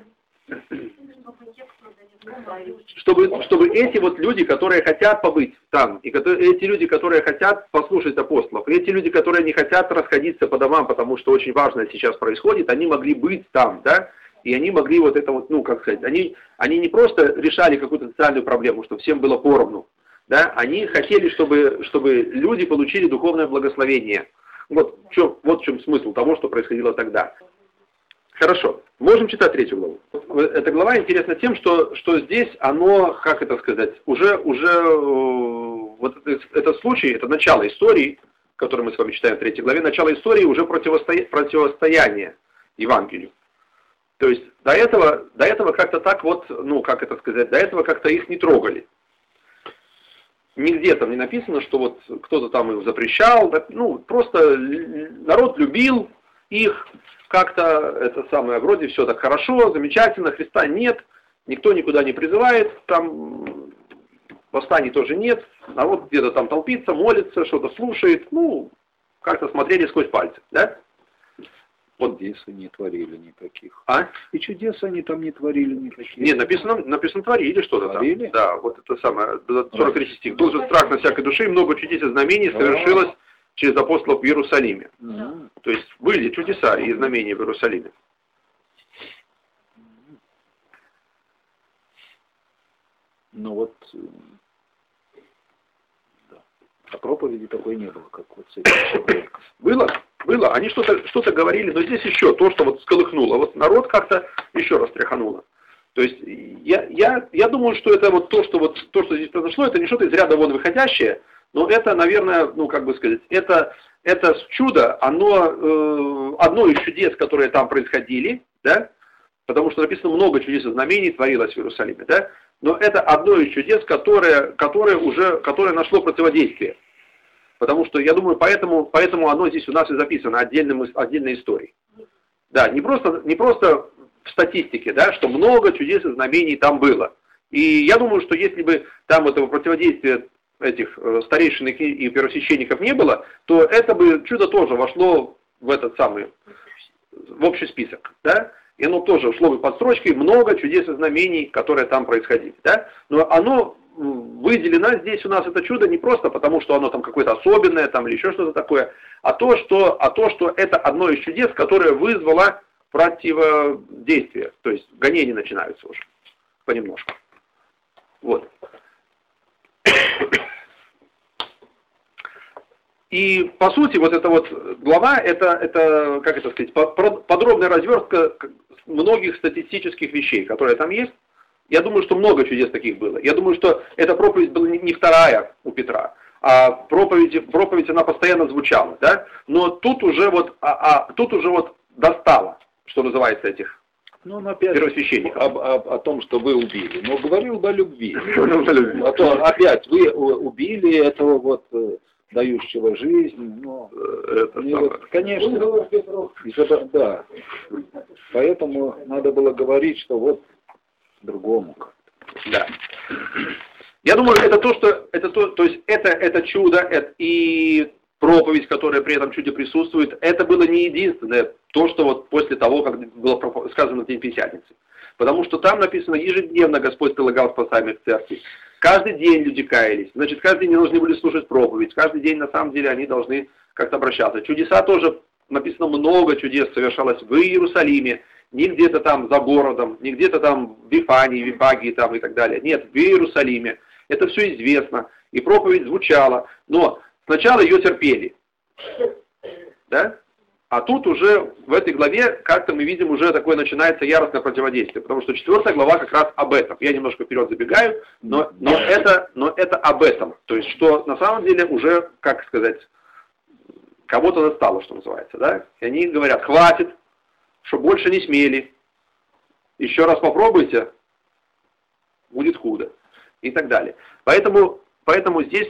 Чтобы эти вот люди, которые хотят побыть там, и эти люди, которые хотят послушать апостолов, и эти люди, которые не хотят расходиться по домам, потому что очень важное сейчас происходит, они могли быть там, да? И они могли они не просто решали какую-то социальную проблему, чтобы всем было поровну, да, они хотели, чтобы люди получили духовное благословение. Вот в чем смысл того, что происходило тогда. Хорошо, можем читать 3 главу. Эта глава интересна тем, что здесь оно, уже вот этот случай, это начало истории, который мы с вами читаем в 3 главе, начало истории уже противостояние Евангелию. То есть до этого как-то так до этого как-то их не трогали. Нигде там не написано, что вот кто-то там их запрещал, просто народ любил их, как-то вроде все так хорошо, замечательно, Христа нет, никто никуда не призывает, там восстаний тоже нет, народ где-то там толпится, молится, что-то слушает, как-то смотрели сквозь пальцы, да? Вот чудес не творили никаких. И чудес они там не творили никаких. Не, написано творили что-то там. Да, вот это самое, 43 стих. Был же страх на всякой душе, и много чудес и знамений совершилось через апостолов в Иерусалиме. То есть были чудеса и знамения в Иерусалиме. Ну вот, да. А проповеди такой не было, как вот с этим человеком. Было. Они что-то говорили, но здесь еще то, что вот всколыхнуло. Вот народ как-то еще раз тряхануло. То есть я думаю, что это вот то, что здесь произошло, это не что-то из ряда вон выходящее, но это, наверное, ну как бы сказать, это чудо, оно одно из чудес, которые там происходили, да, потому что написано много чудес и знамений творилось в Иерусалиме, да, но это одно из чудес, которое нашло противодействие. Потому что, я думаю, поэтому оно здесь у нас и записано отдельной историей. Да, не просто в статистике, да, что много чудес и знамений там было. И я думаю, что если бы там этого противодействия этих старейшин и первосвященников не было, то это бы чудо тоже вошло в в общий список, да, и оно тоже шло бы под строчкой много чудес и знамений, которые там происходили, да, но оно выделено здесь у нас это чудо не просто потому, что оно там какое-то особенное там или еще что-то такое, а то, что это одно из чудес, которое вызвало противодействие, то есть гонения начинаются уже понемножку. Вот. И по сути вот эта вот глава, это как это сказать, подробная развертка многих статистических вещей, которые там есть. Я думаю, что много чудес таких было. Я думаю, что эта проповедь была не вторая у Петра, а проповедь она постоянно звучала, да? Но тут уже вот достало, что называется, этих первосвященников. О том, что вы убили. Но говорил бы о любви. А то опять вы убили этого вот дающего жизнь. Но конечно, да. Поэтому надо было говорить, что вот другому. Да. Я думаю, то есть это чудо, и проповедь, которая при этом чуде присутствует, это было не единственное, то, что вот после того, как было сказано в День Пятидесятницы. Потому что там написано, ежедневно Господь прилагал спасаемых в церкви. Каждый день люди каялись. Значит, каждый день должны были слушать проповедь. Каждый день, на самом деле, они должны как-то обращаться. Чудеса тоже, написано, много чудес совершалось в Иерусалиме. Не где-то там за городом, не где-то там в Вифании, Вифагии там и так далее. Нет, в Иерусалиме. Это все известно. И проповедь звучала. Но сначала ее терпели. Да? А тут уже в этой главе, как-то мы видим, уже такое начинается яростное противодействие. Потому что 4 глава как раз об этом. Я немножко вперед забегаю, но это об этом. То есть, что на самом деле уже, как сказать, кого-то достало, что называется. Да? И они говорят, хватит, что больше не смели. Еще раз попробуйте, будет худо. И так далее. Поэтому здесь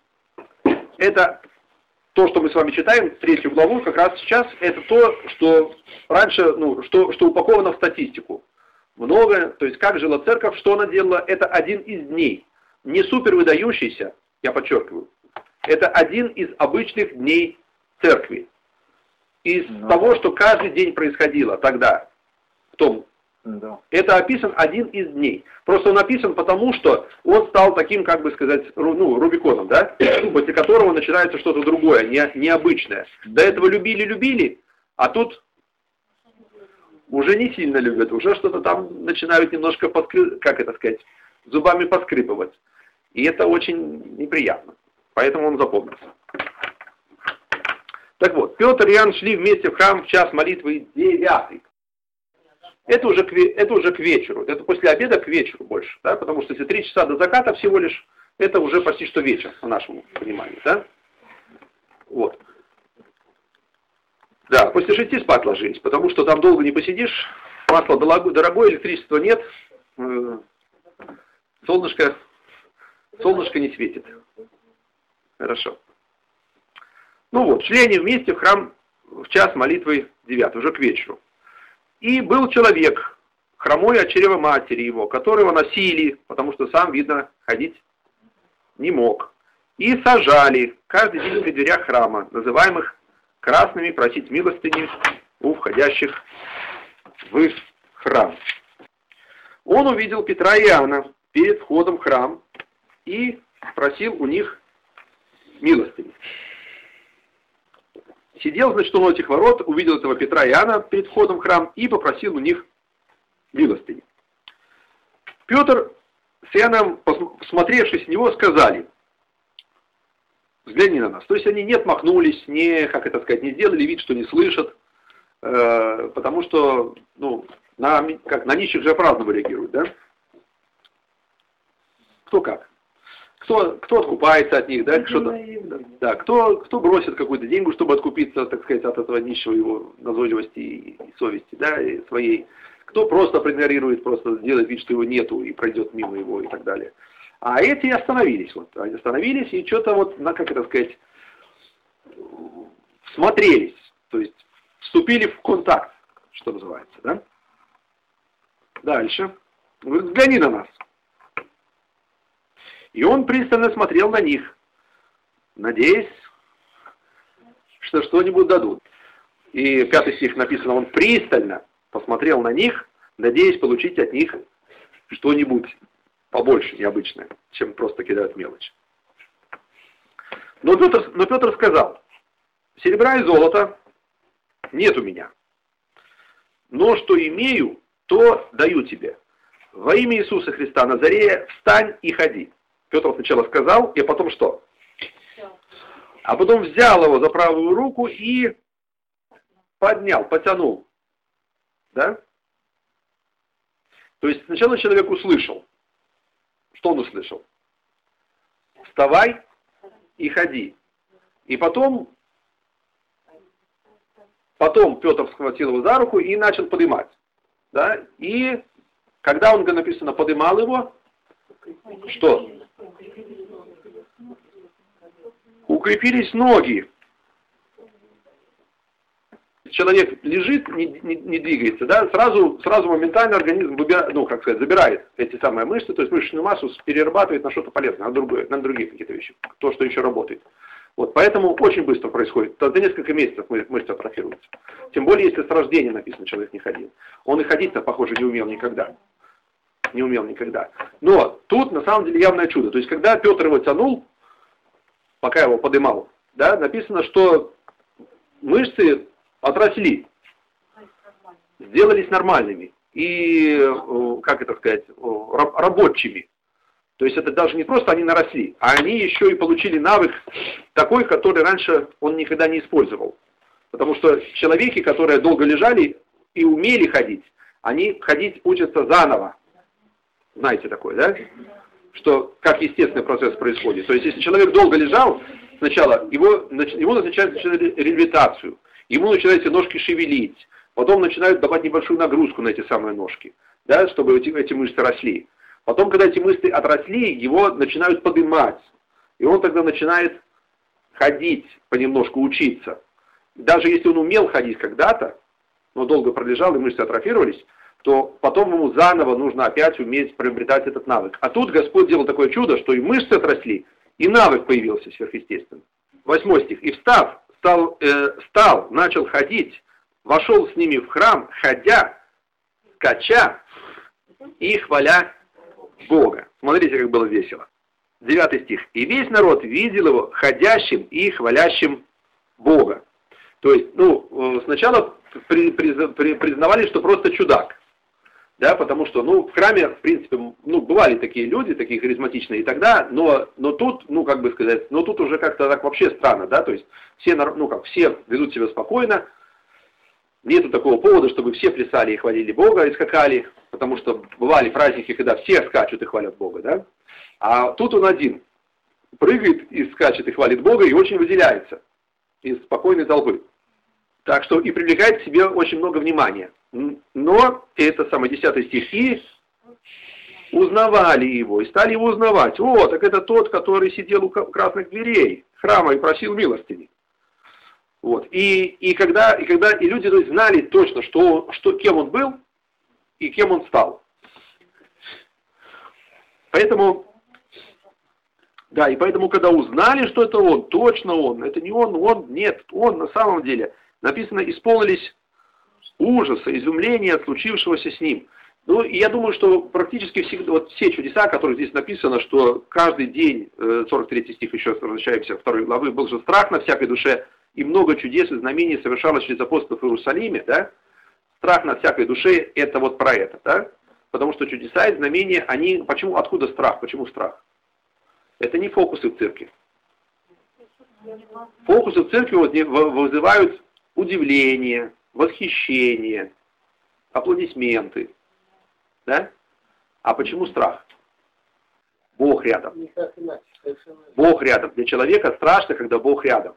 это то, что мы с вами читаем, 3 главу, как раз сейчас, это то, что раньше, что упаковано в статистику. Много, то есть как жила церковь, что она делала, это один из дней. Не супер выдающийся, я подчеркиваю, это один из обычных дней церкви. Из того, что каждый день происходило тогда, в том. Да. Это описан один из дней. Просто он описан потому, что он стал таким, как бы сказать, Рубиконом, да? После которого начинается что-то другое, необычное. До этого любили, а тут уже не сильно любят, уже что-то там начинают немножко, зубами поскрипывать. И это очень неприятно. Поэтому он запомнится. Так вот, Петр и Иоанн шли вместе в храм в час молитвы 9. Это уже к вечеру, это после обеда к вечеру больше, да, потому что если 3 часа до заката всего лишь, это уже почти что вечер, по нашему пониманию, да. Вот. Да, после 6 спать ложились, потому что там долго не посидишь, масло дорогое, электричества нет, солнышко не светит. Хорошо. Ну вот, шли они вместе в храм в час молитвы 9, уже к вечеру. И был человек, хромой от чрева матери его, которого носили, потому что сам, видно, ходить не мог. И сажали каждый день при дверях храма, называемых красными, просить милостыни у входящих в храм. Он увидел Петра и Иоанна перед входом в храм и просил у них милостыни. Сидел, значит, он у этих ворот, увидел этого Петра и Иоанна перед входом в храм и попросил у них милостыни. Петр христианам, посмотревшись в него, сказали: взгляни на нас. То есть они не отмахнулись, не, как это сказать, не сделали вид, что не слышат, потому что, ну, на нищих же по-разному реагируют, да? Кто как? Кто откупается от них, да? Да, кто бросит какую-то деньгу, чтобы откупиться, так сказать, от этого нищего его назойливости и совести, да, и своей. Кто просто проигнорирует, просто сделает вид, что его нету, и пройдет мимо его, и так далее. А эти остановились, вот, они остановились и что-то вот, как это сказать, смотрелись, то есть вступили в контакт, что называется, да? Дальше. Говорит: взгляни на нас. И он пристально смотрел на них, надеясь, что что-нибудь дадут. И 5 стих написано: он пристально посмотрел на них, надеясь получить от них что-нибудь побольше, необычное, чем просто кидают мелочь. Но Петр сказал: серебра и золота нет у меня, но что имею, то даю тебе. Во имя Иисуса Христа Назарея встань и ходи. Петр сначала сказал, и потом что? А потом взял его за правую руку и поднял, потянул. Да? То есть сначала человек услышал. Что он услышал? Вставай и ходи. И потом Петр схватил его за руку и начал поднимать. Да? И когда он, написано, поднимал его, что? Укрепились ноги. Человек лежит, не двигается, да, сразу моментально организм забирает эти самые мышцы, то есть мышечную массу перерабатывает на что-то полезное, на другие какие-то вещи, то, что еще работает. Вот, поэтому очень быстро происходит. За несколько месяцев мышцы атрофируются. Тем более, если с рождения написано, человек не ходил. Он и ходить-то, похоже, не умел никогда. Но тут, на самом деле, явное чудо. То есть, когда Петр его тянул, пока его поднимал, да, написано, что мышцы отросли, сделались нормальными и, как это сказать, рабочими. То есть это даже не просто они наросли, а они еще и получили навык такой, который раньше он никогда не использовал. Потому что человеки, которые долго лежали и умели ходить, они ходить учатся заново. Знаете такое, да? Что как естественный процесс происходит. То есть если человек долго лежал, сначала его назначают реабилитацию, ему начинают эти ножки шевелить, потом начинают давать небольшую нагрузку на эти самые ножки, да, чтобы эти мышцы росли. Потом, когда эти мышцы отросли, его начинают поднимать, и он тогда начинает ходить, понемножку учиться. Даже если он умел ходить когда-то, но долго пролежал и мышцы атрофировались, то потом ему заново нужно опять уметь приобретать этот навык. А тут Господь делал такое чудо, что и мышцы отросли, и навык появился сверхъестественный. 8 стих. «И встав, стал, начал ходить, вошел с ними в храм, ходя, скача и хваля Бога». Смотрите, как было весело. 9 стих. «И весь народ видел его ходящим и хвалящим Бога». То есть, сначала признавали, что просто чудак. Да, потому что, в храме, в принципе, бывали такие люди, такие харизматичные и тогда, но тут, тут уже как-то так вообще странно, да, то есть все, все ведут себя спокойно, нету такого повода, чтобы все плясали и хвалили Бога, и скакали, потому что бывали праздники, когда все скачут и хвалят Бога, да, а тут он один прыгает и скачет и хвалит Бога и очень выделяется из спокойной толпы. Так что и привлекает к себе очень много внимания. Но, это самый 10 стих, и узнавали его, и стали его узнавать. О, так это тот, который сидел у красных дверей храма и просил милостыни. Вот. И люди знали точно, кем он был и кем он стал. Поэтому, когда узнали, что это он, точно он, это не он, нет, он на самом деле... Написано, исполнились ужаса, изумления от случившегося с ним. И я думаю, что практически все чудеса, которые здесь написано, что каждый день, 43 стих, еще возвращаемся 2 главы, был же страх на всякой душе, и много чудес и знамений совершалось через апостолов в Иерусалиме, да? Страх на всякой душе, это вот про это, да? Потому что чудеса и знамения, они... Почему? Откуда страх? Почему страх? Это не фокусы в церкви. Фокусы в церкви вызывают удивление, восхищение, аплодисменты. Да? А почему страх? Бог рядом. Бог рядом. Для человека страшно, когда Бог рядом.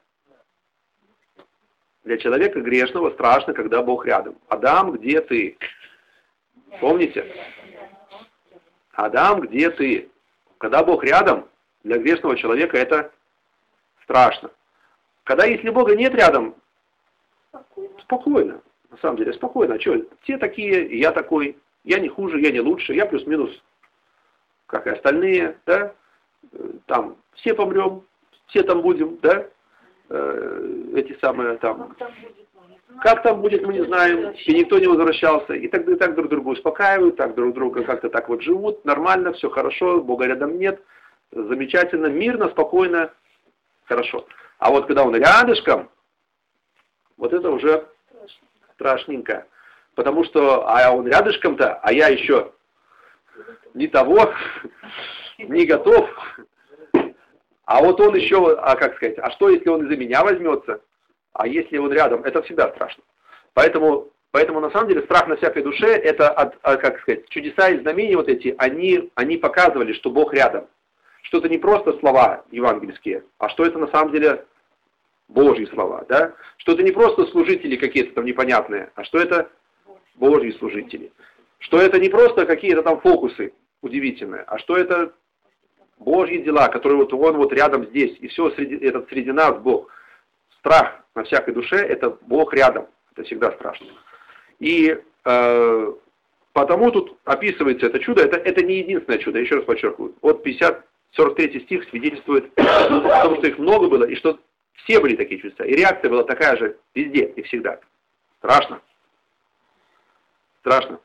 Для человека грешного страшно, когда Бог рядом. Адам, где ты? Помните? Адам, где ты? Когда Бог рядом, для грешного человека это страшно. Когда если Бога нет рядом, спокойно. На самом деле, спокойно. А что? Все такие, я такой. Я не хуже, я не лучше. Я плюс-минус, как и остальные. Да? Там все помрем, все там будем, да? Эти самые там. Как там будет, мы не знаем, и никто не возвращался. И так друг друга успокаивают, так друг друга как-то так вот живут, нормально, все хорошо, Бога рядом нет, замечательно, мирно, спокойно, хорошо. А вот когда он рядышком, вот это уже страшненько. Потому что, а он рядышком-то, а я еще не того, не готов. А вот он еще, как сказать, а что если он из-за меня возьмется? А если он рядом? Это всегда страшно. Поэтому на самом деле страх на всякой душе, это, как сказать, чудеса и знамения вот эти, они показывали, что Бог рядом. Что это не просто слова евангельские, а что это на самом деле Божьи слова. Да? Что это не просто служители какие-то там непонятные, а что это Божьи служители. Что это не просто какие-то там фокусы удивительные, а что это Божьи дела, которые вот он вот рядом здесь, и все среди нас Бог. Страх на всякой душе, это Бог рядом. Это всегда страшно. И потому тут описывается это чудо, это не единственное чудо, еще раз подчеркиваю. Вот 43 стих свидетельствует о том, что их много было, и что все были такие чудеса. И реакция была такая же везде и всегда. Страшно. Страшно.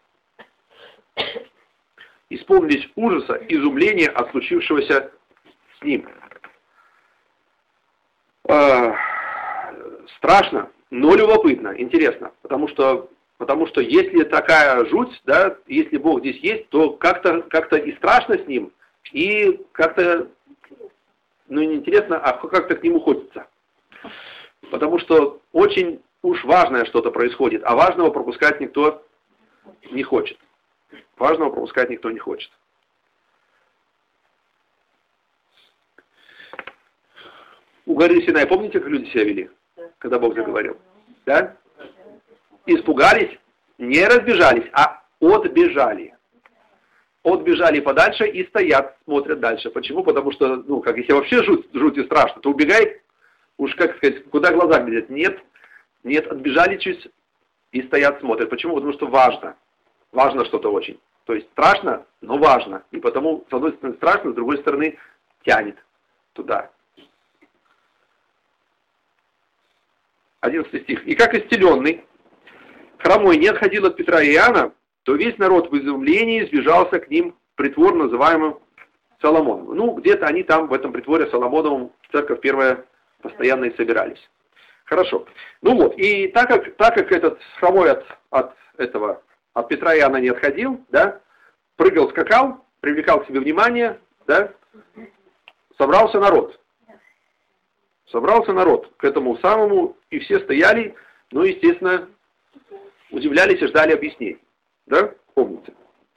Исполнились ужаса, изумления от случившегося с ним. Страшно, но любопытно, интересно, потому что если такая жуть, да, если Бог здесь есть, то как-то и страшно с ним, и как-то, ну не интересно, а как-то к нему хочется. Потому что очень уж важное что-то происходит, а важного пропускать никто не хочет. Важного пропускать никто не хочет. У горы Синай, помните, как люди себя вели, когда Бог заговорил? Да? Испугались, не разбежались, а отбежали. Отбежали подальше и стоят, смотрят дальше. Почему? Потому что, ну, как если вообще жуть и страшно, то убегай, уж, как сказать, куда глаза глядят. Нет, отбежали чуть и стоят, смотрят. Почему? Потому что важно. Важно что-то очень. То есть страшно, но важно. И потому, с одной стороны, страшно, с другой стороны, тянет туда. 11 стих. «И как исцеленный, хромой не отходил от Петра и Иоанна, то весь народ в изумлении сбежался к ним притвор, называемым Соломоном». Ну, где-то они там, в этом притворе Соломоновом, церковь первая, постоянно и собирались. Хорошо. Ну вот, и так как этот хромой от Петра и Иоанна не отходил, да, прыгал, скакал, привлекал к себе внимание, да, собрался народ. Собрался народ к этому самому, и все стояли, ну, естественно, удивлялись и ждали объяснений. Да? Помните.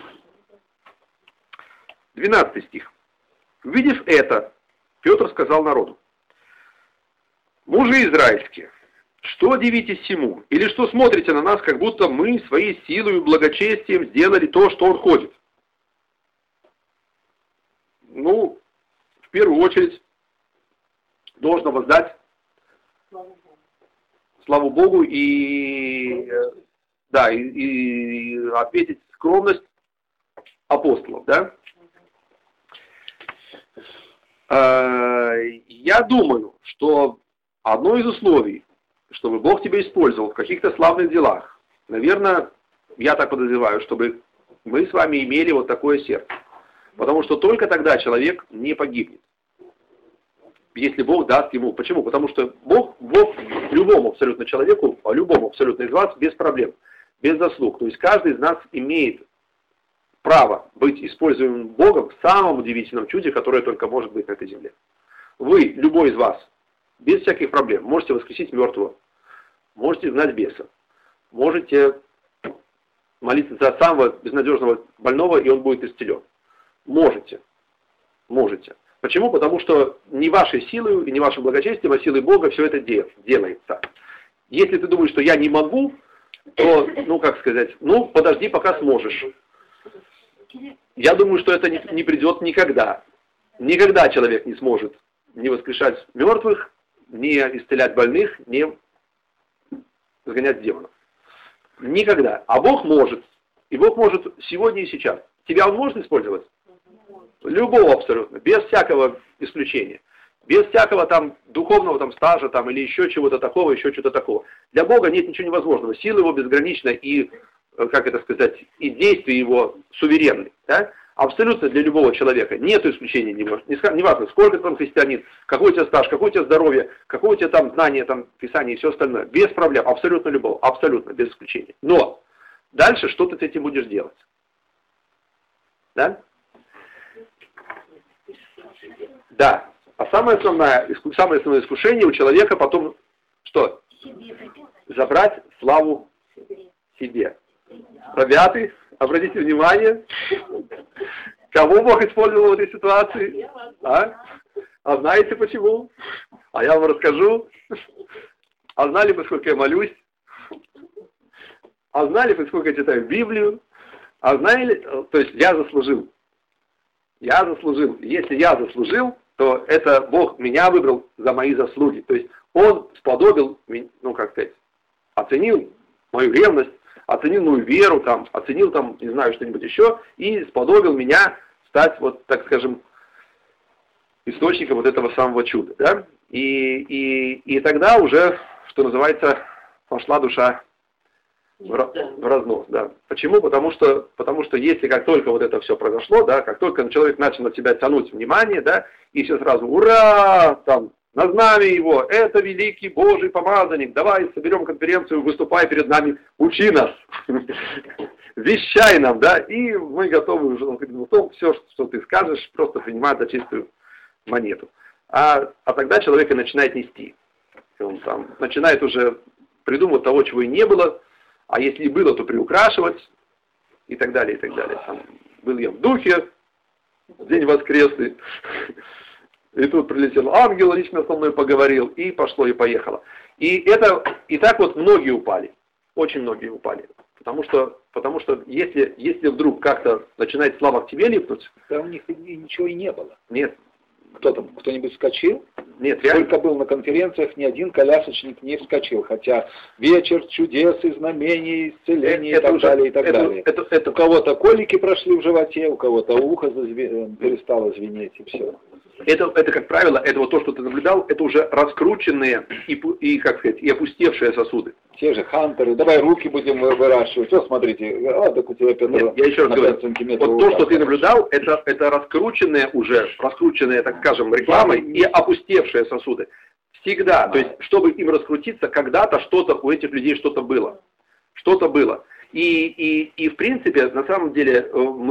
12 стих. «Увидев это, Петр сказал народу: мужи израильские, что дивитесь всему? Или что смотрите на нас, как будто мы своей силой и благочестием сделали то, что он хочет?» Ну, в первую очередь, должно воздать славу Богу и отметить скромность апостолов, да? Я думаю, что одно из условий, чтобы Бог тебя использовал в каких-то славных делах, наверное, я так подозреваю, чтобы мы с вами имели вот такое сердце. Потому что только тогда человек не погибнет. Если Бог даст ему. Почему? Потому что Бог любому абсолютно человеку, любому абсолютно из вас без проблем, без заслуг. То есть каждый из нас имеет право быть используемым Богом в самом удивительном чуде, которое только может быть на этой земле. Вы, любой из вас, без всяких проблем, можете воскресить мертвого, можете изгнать беса, можете молиться за самого безнадежного больного, и он будет исцелен. Можете. Можете. Почему? Потому что не вашей силой и не вашим благочестием, а силой Бога все это делается. Если ты думаешь, что я не могу, то, как сказать, подожди, пока сможешь. Я думаю, что это не придет никогда. Никогда человек не сможет не воскрешать мертвых, не исцелять больных, не сгонять демонов. Никогда. А Бог может. И Бог может сегодня и сейчас. Тебя Он может использовать? Любого абсолютно. Без всякого исключения. Без всякого там духовного там стажа там, или еще чего-то такого, еще что-то такого. Для Бога нет ничего невозможного. Сила Его безгранична и, как это сказать, и действия Его суверенны. Да? Абсолютно для любого человека. Нет исключения. Неважно, сколько ты там христианин, какой у тебя стаж, какое у тебя здоровье, какое у тебя там знание, там, Писание и все остальное. Без проблем. Абсолютно любого. Абсолютно, без исключения. Но дальше что ты с этим будешь делать? Да? Да. А самое основное искушение у человека потом что? Забрать славу себе. Ребята, обратите внимание, кого Бог использовал в этой ситуации? А знаете почему? А я вам расскажу. А знали бы, сколько я молюсь? А знали бы, сколько я читаю Библию? А знали, то есть я заслужил. Я заслужил. Если я заслужил, то это Бог меня выбрал за мои заслуги. То есть Он сподобил, оценил мою ревность, оценил мою веру, там, оценил там, не знаю, что-нибудь еще, и сподобил меня стать, вот, так скажем, источником вот этого самого чуда. Да? И тогда уже, что называется, пошла душа в разнос. Да. Почему? Потому что если как только вот это все произошло, да, как только человек начал на тебя тянуть внимание, да, и все сразу, ура, там, на знамя его, это великий Божий помазанник, давай соберем конференцию, выступай перед нами, учи нас, вещай нам, да, и мы готовы уже, он говорит, все, что ты скажешь, просто принимать за чистую монету. А тогда человек и начинает нести. Он там начинает уже придумывать того, чего и не было, а если и было, то приукрашивать, и так далее, и так далее. Там, был я в духе, день воскресный, и тут прилетел ангел, лично со мной поговорил, и пошло, и поехало. И так вот многие упали, очень многие упали. Потому что если вдруг как-то начинает слава к тебе липнуть... Да у них ничего и не было. Нет. Кто-нибудь вскочил? Нет, реально. Сколько был на конференциях, ни один колясочник не вскочил. Хотя вечер чудес и знамений, исцелений и так далее, и так далее. У кого-то колики прошли в животе, у кого-то ухо перестало звенеть, и все. Это, как правило, это вот то, что ты наблюдал, это уже раскрученные и как сказать, и опустевшие сосуды. Те же хантеры, давай руки будем выращивать. Все, смотрите, так у тебя, Петр, нет, я еще раз говорю, вот то, что ты наблюдал, это раскрученные, так скажем, рекламой и опустевшие сосуды. Всегда, то есть, чтобы им раскрутиться, когда-то что-то у этих людей что-то было. Что-то было. И в принципе, на самом деле,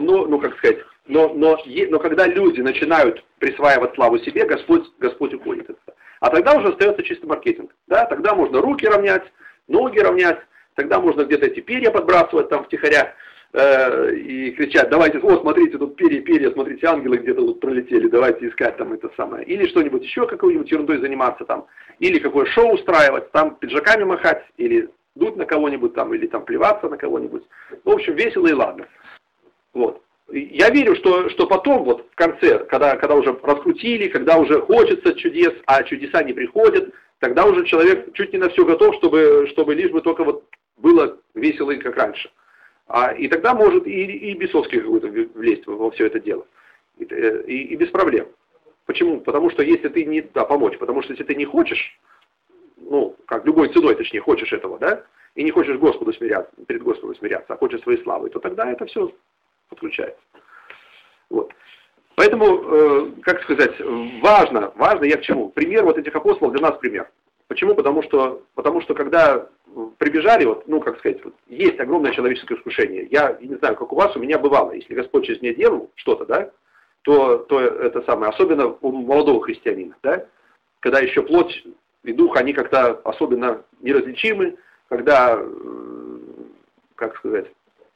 но когда люди начинают присваивать славу себе, Господь уходит от этого. А тогда уже остается чисто маркетинг. Да? Тогда можно руки равнять, ноги равнять, тогда можно где-то эти перья подбрасывать там втихаря и кричать, давайте, смотрите, тут перья, смотрите, ангелы где-то тут пролетели, давайте искать там это самое. Или что-нибудь еще, какой-нибудь ерундой заниматься там, или какое шоу устраивать, там пиджаками махать, или дуть на кого-нибудь там, или там плеваться на кого-нибудь. В общем, весело и ладно. Вот. Я верю, что потом, вот в конце, когда уже раскрутили, когда уже хочется чудес, а чудеса не приходят, тогда уже человек чуть не на все готов, чтобы лишь бы только вот было весело и как раньше. И тогда может и бесовский какой-то влезть во все это дело. И без проблем. Почему? Потому что если ты не... Да, помочь. Потому что если ты не хочешь, как любой ценой, точнее, хочешь этого, да, и не хочешь Господу смиряться, перед Господом смиряться, а хочешь своей славы, то тогда это все подключается. Вот. Поэтому, как сказать, важно, я к чему? Пример вот этих апостолов для нас пример. Почему? Потому что когда прибежали, вот, ну, как сказать, вот, есть огромное человеческое искушение. Я не знаю, как у вас, у меня бывало, если Господь через меня делал что-то, да, то это самое, особенно у молодого христианина, да, когда еще плоть и дух, они как-то особенно неразличимы, когда, как сказать,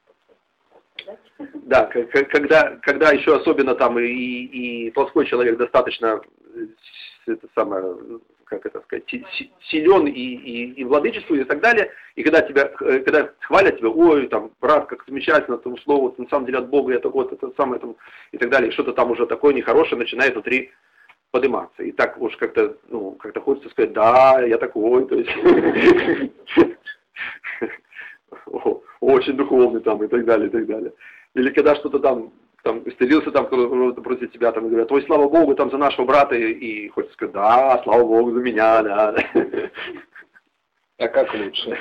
да, когда еще особенно там и плотской человек достаточно, это самое, как это сказать, силен и владычествует и так далее, и когда хвалят тебя, ой, там, брат, как замечательно, там, слово, на самом деле от Бога, это вот, это самое, там, и так далее, что-то там уже такое нехорошее начинает внутри подниматься. И так уж как-то, ну, как-то хочется сказать, да, я такой, то есть, очень духовный там, и так далее, и так далее. Или когда что-то там стыдился там против тебя, там, и говорят, ой, слава Богу, там, за нашего брата, и хочется сказать, да, слава Богу, за меня, да. А как лучше?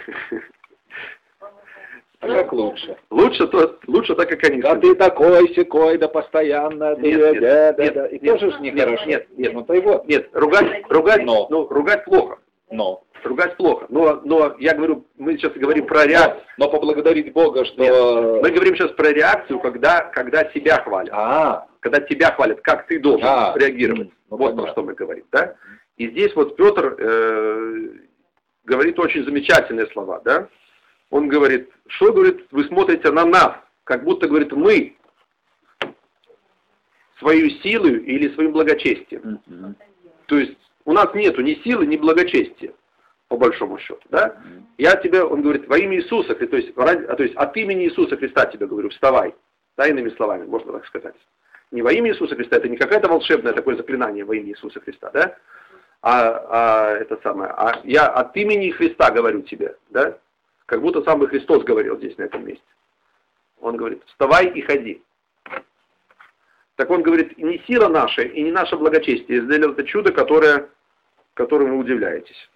А как лучше? Лучше так, как они. Да ты такой, секой, да постоянно. Нет, и тоже ж нехорошо. Нет, ну то его. Нет, ругать плохо. Но. Ругать плохо. Но я говорю, мы сейчас говорим про реакцию. Но поблагодарить Бога, что... Нет, мы говорим сейчас про реакцию, когда себя хвалят. Когда тебя хвалят, как ты должен реагировать. Вот про что мы говорим, да? И здесь вот Петр говорит очень замечательные слова, да? Он говорит, что, говорит, вы смотрите на нас, как будто, говорит, мы свою силу или своим благочестием. То есть у нас нету ни силы, ни благочестия, по большому счету, да? Я тебе, он говорит, во имя Иисуса, то есть от имени Иисуса Христа тебе говорю, вставай, да, иными словами, можно так сказать. Не во имя Иисуса Христа, это не какое-то волшебное такое заклинание во имя Иисуса Христа, да? А я от имени Христа говорю тебе, да? Как будто сам бы Христос говорил здесь, на этом месте. Он говорит, вставай и ходи. Так он говорит, не сила наша и не наше благочестие сделало это чудо, которым вы удивляетесь.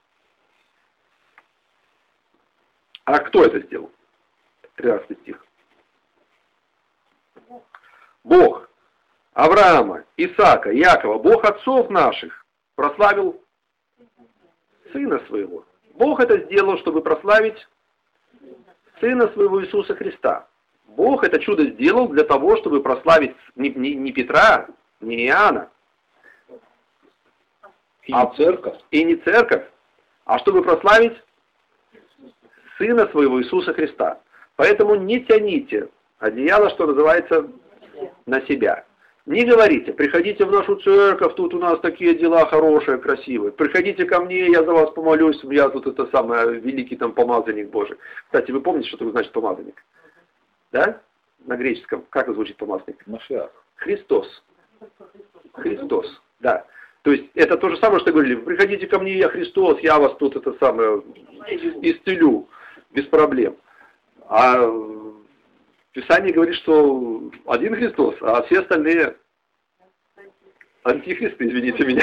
А кто это сделал? 13 стих. Бог Авраама, Исаака, Якова, Бог отцов наших прославил Сына Своего. Бог это сделал, чтобы прославить Сына Своего Иисуса Христа. Бог это чудо сделал для того, чтобы прославить не Петра, не Иоанна, и не церковь, а чтобы прославить Сына Своего Иисуса Христа. Поэтому не тяните одеяло, что называется, на себя. Не говорите, приходите в нашу церковь, тут у нас такие дела хорошие, красивые. Приходите ко мне, я за вас помолюсь, я тут это самое, великий там помазанник Божий. Кстати, вы помните, что такое значит помазанник? Да? На греческом, как звучит помазанник? Машиах. Христос. Христос, да. То есть это то же самое, что говорили, приходите ко мне, я Христос, я вас тут это самое исцелю, без проблем. А Писание говорит, что один Христос, а все остальные антихристы, извините меня.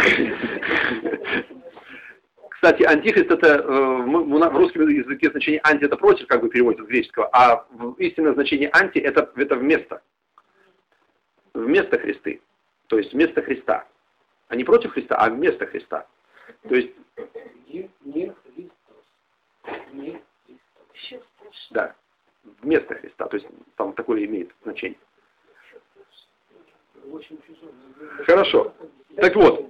Кстати, антихрист это, в русском языке значение анти это против, как бы переводится с греческого, а истинное значение анти это вместо. Вместо Христы. То есть вместо Христа. А не против Христа, а вместо Христа. То есть... Не Христос. Не Христос. Да. Вместо Христа, то есть там такое имеет значение. Хорошо. Так вот.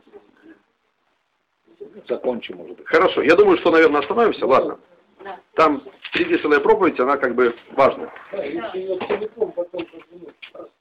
Закончим, может быть. Хорошо. Я думаю, что, наверное, остановимся. Ладно. Там третья проповедь, она как бы важна.